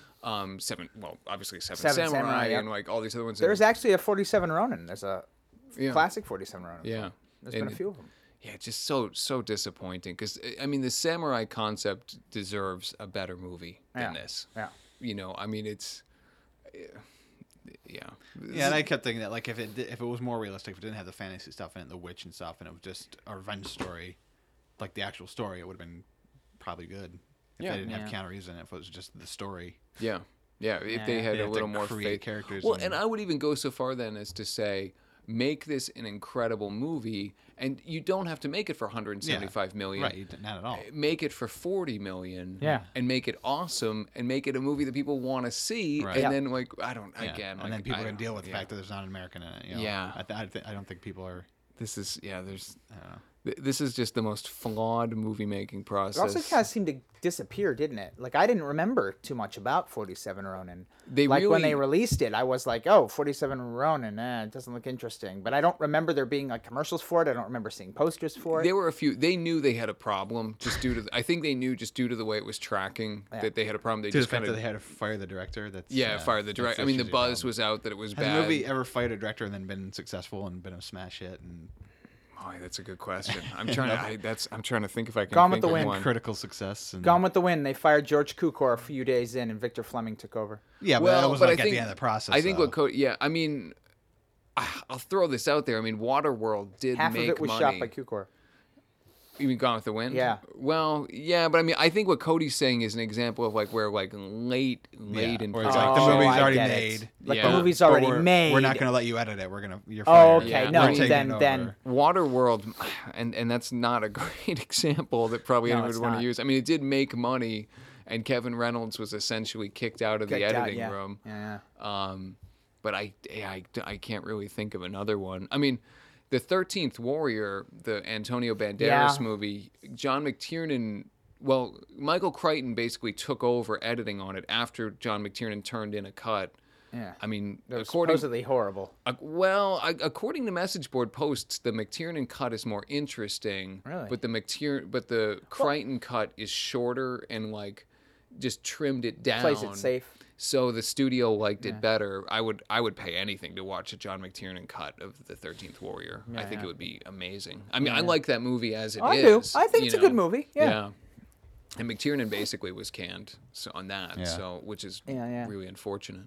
um seven well obviously Seven, Mm-hmm. Seven Samurai, Samurai, yep. and like all these other ones. There's and, actually a forty-seven Ronin. There's a Yeah. classic forty-seven Ronin. yeah. There's And been a it- few of them. Yeah, it's just so so disappointing because I mean the samurai concept deserves a better movie than Yeah. this. Yeah. You know, I mean it's yeah. Yeah, and I kept thinking that like if it di- if it was more realistic, if it didn't have the fantasy stuff in it, the witch and stuff, and it was just a revenge story, like the actual story, it would have been probably good. If Yeah. they didn't have Yeah. Keanu Reeves in it, if it was just the story. Yeah. Yeah, if Yeah, they yeah. had They'd a have to little more create faith. characters Well, and- and I would even go so far then as to say make this an incredible movie and you don't have to make it for one hundred seventy-five million. Right, you d- not at all. Make it for forty million. Yeah. And make it awesome and make it a movie that people want to see Right. and Yeah. then like I don't Yeah. again and like, then people I are gonna don't- deal with the yeah. fact that there's not an American in it. You know? Yeah. I, th- I, th- I don't think people are. This is yeah, there's I don't know. th- this is just the most flawed movie making It process. also kind of seemed to disappear, didn't it? Like I didn't remember too much about forty-seven Ronin. They like when they really- released it, I was like, "Oh, forty-seven Ronin, eh, it doesn't look interesting." But I don't remember there being like commercials for it. I don't remember seeing posters for it. There were a few. They knew they had a problem just due to. The, I think they knew just due to the way it was tracking Yeah. that they had a problem. They To the just fact kind that of they had to fire the director. That's yeah, uh, fire the that's- director. I that's mean, the usually a buzz problem. was out that it was Has bad. a movie ever fired a director and then been successful and been a smash hit and Oh, that's a good question. I'm trying to. I, that's. I'm trying to think if I can. Gone with think the of Wind. one. critical success? And, Gone with the Wind. They fired George Cukor a few days in, and Victor Fleming took over. Yeah, but Well, that was but like I at think the end of the process. I think though. what Cody. Yeah, I mean, I- I'll throw this out there. I mean, Waterworld did Half make of it was money. shot by Cukor. You mean Gone with the Wind? Yeah. Well, yeah, but I mean, I think what Cody's saying is an example of like where like late, late in where it's production. like the Oh, movie's I already get it. made. Like Yeah. the movie's but already we're, made. We're not going to let you edit it. We're gonna. You're Oh, fired. okay. Yeah. No, We're taking then it then over. Waterworld, and and that's not a great example that probably No, anyone it's would want not. to use. I mean, it did make money, and Kevin Reynolds was essentially kicked out of the Kicked out, editing yeah. room. Yeah, yeah. Um, but I, I, I can't really think of another one. I mean, the thirteenth Warrior, the Antonio Banderas Yeah. movie, John McTiernan. Well, Michael Crichton basically took over editing on it after John McTiernan turned in a cut. Yeah. I mean, It was according supposedly horrible. uh, well, I, according to message board posts, the McTiernan cut is more interesting. Really? But the McTiernan, but the Crichton cut is shorter and like just trimmed it down. Plays it safe. So the studio liked it better. I would I would pay anything to watch a John McTiernan cut of the thirteenth Warrior. I think yeah. it would be amazing. I mean, I like that movie as it I is. do. I think you it's a know. good movie. Yeah. And McTiernan basically was canned so, on that, Yeah. so which is Yeah, yeah. really unfortunate.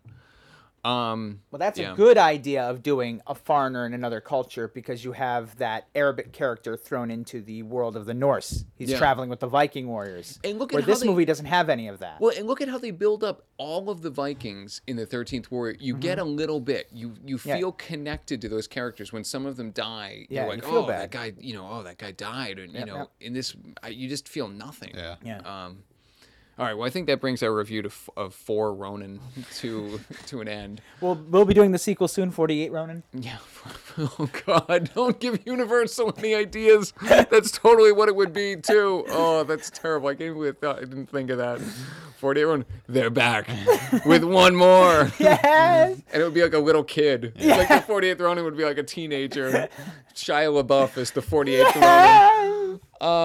Um, Well, that's yeah. a good idea of doing a foreigner in another culture because you have that Arabic character thrown into the world of the Norse. He's Yeah. traveling with the Viking warriors. And look at where how this they- movie doesn't have any of that. Well, and look at how they build up all of the Vikings in the thirteenth Warrior. You get a little bit. You you Mm-hmm. Yeah. feel connected to those characters when some of them die. Yeah, you're like, you feel oh, that bad. guy. You know, oh, that guy died. And you Yep, know, yep. in this, I, you just feel nothing. Yeah. Yeah. Um, all right. Well, I think that brings our review to f- of four Ronin to to an end. We'll we'll be doing the sequel soon, forty-eight Ronin. Yeah. Oh God! Don't give Universal any ideas. That's totally what it would be too. Oh, that's terrible. I can't believe I didn't think of that. forty-eight Ronin. They're back with one more. Yes. And it would be like a little kid. Like the forty-eighth Ronin would be like a teenager. Shia LaBeouf is the forty-eighth Ronin.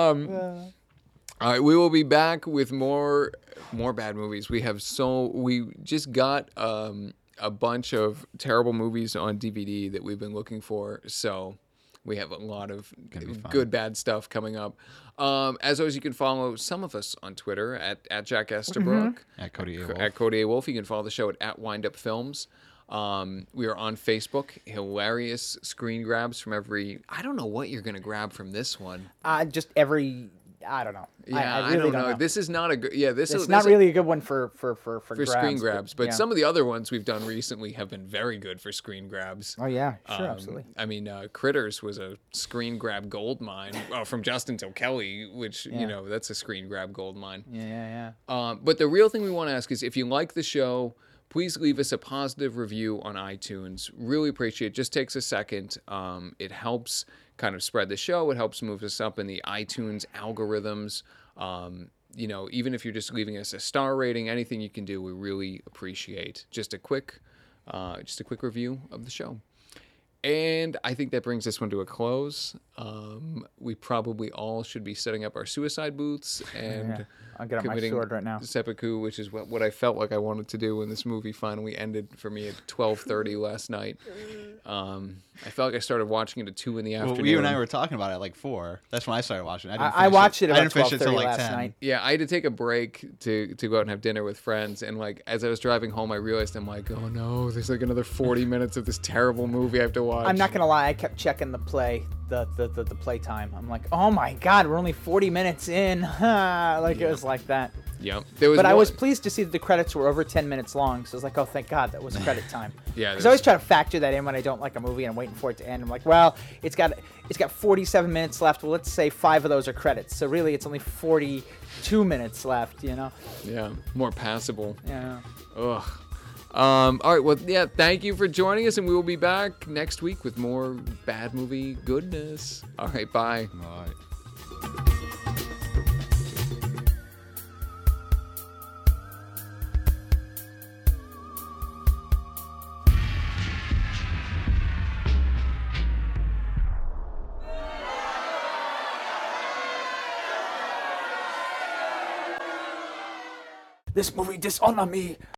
Um, all right, we will be back with more more bad movies. We have so we just got um, a bunch of terrible movies on D V D that we've been looking for. So we have a lot of good bad stuff coming up. Um, as always, you can follow some of us on Twitter at at Jack Estabrook. At Cody A. Wolf. At Cody A. Wolf. You can follow the show at, at Wind Up Films. Um, we are on Facebook. Hilarious screen grabs from every. I don't know what you're going to grab from this one. Uh, just every. I don't know. Yeah, I, I I, really don't, know. This is not a good. Yeah, this It's is not this- really a good one for for for for, for grabs, screen grabs, but yeah. some of the other ones we've done recently have been very good for screen grabs. Oh yeah, sure, Um, absolutely. I mean, uh, Critters was a screen grab gold mine uh, from Justin Kelly, which Yeah. you know that's a screen grab gold mine. Yeah, yeah, yeah. Um, but the real thing we want to ask is if you like the show, please leave us a positive review on iTunes. Really appreciate it. Just takes a second. Um, it helps kind of spread the show. It helps move us up in the iTunes algorithms. Um, you know, even if you're just leaving us a star rating, anything you can do, we really appreciate. Just a quick, uh, just a quick review of the show. And I think that brings this one to a close. Um, we probably all should be setting up our suicide booths and Yeah. I'll get out my committing sword right now. seppuku, which is what, what I felt like I wanted to do when this movie finally ended for me at twelve thirty last night. Um, I felt like I started watching it at two in the Well, afternoon. you and I were talking about it at like four. That's when I started watching. I, didn't I, I finish watched it I about didn't finish twelve it till thirty like last ten. night. Yeah, I had to take a break to, to go out and have dinner with friends. And like as I was driving home, I realized I'm like, oh no, there's like another forty minutes of this terrible movie I have to watch. I'm not gonna lie, I kept checking the play, the the the, the play time. I'm like, oh my god, we're only forty minutes in. Like it was like that. Yep. There was But I one- was pleased to see that the credits were over ten minutes long. So I was like, oh, thank God, that was credit time. Yeah, Because I always try to factor that in when I don't like a movie and I'm waiting for it to end. I'm like, well, it's got it's got forty-seven minutes left. Well, let's say five of those are credits. So really, it's only forty-two minutes left. You know? Yeah, more passable. Yeah. Ugh. Um, all right. Well, yeah. Thank you for joining us, and we will be back next week with more bad movie goodness. All right. Bye. All right. This movie dishonor me.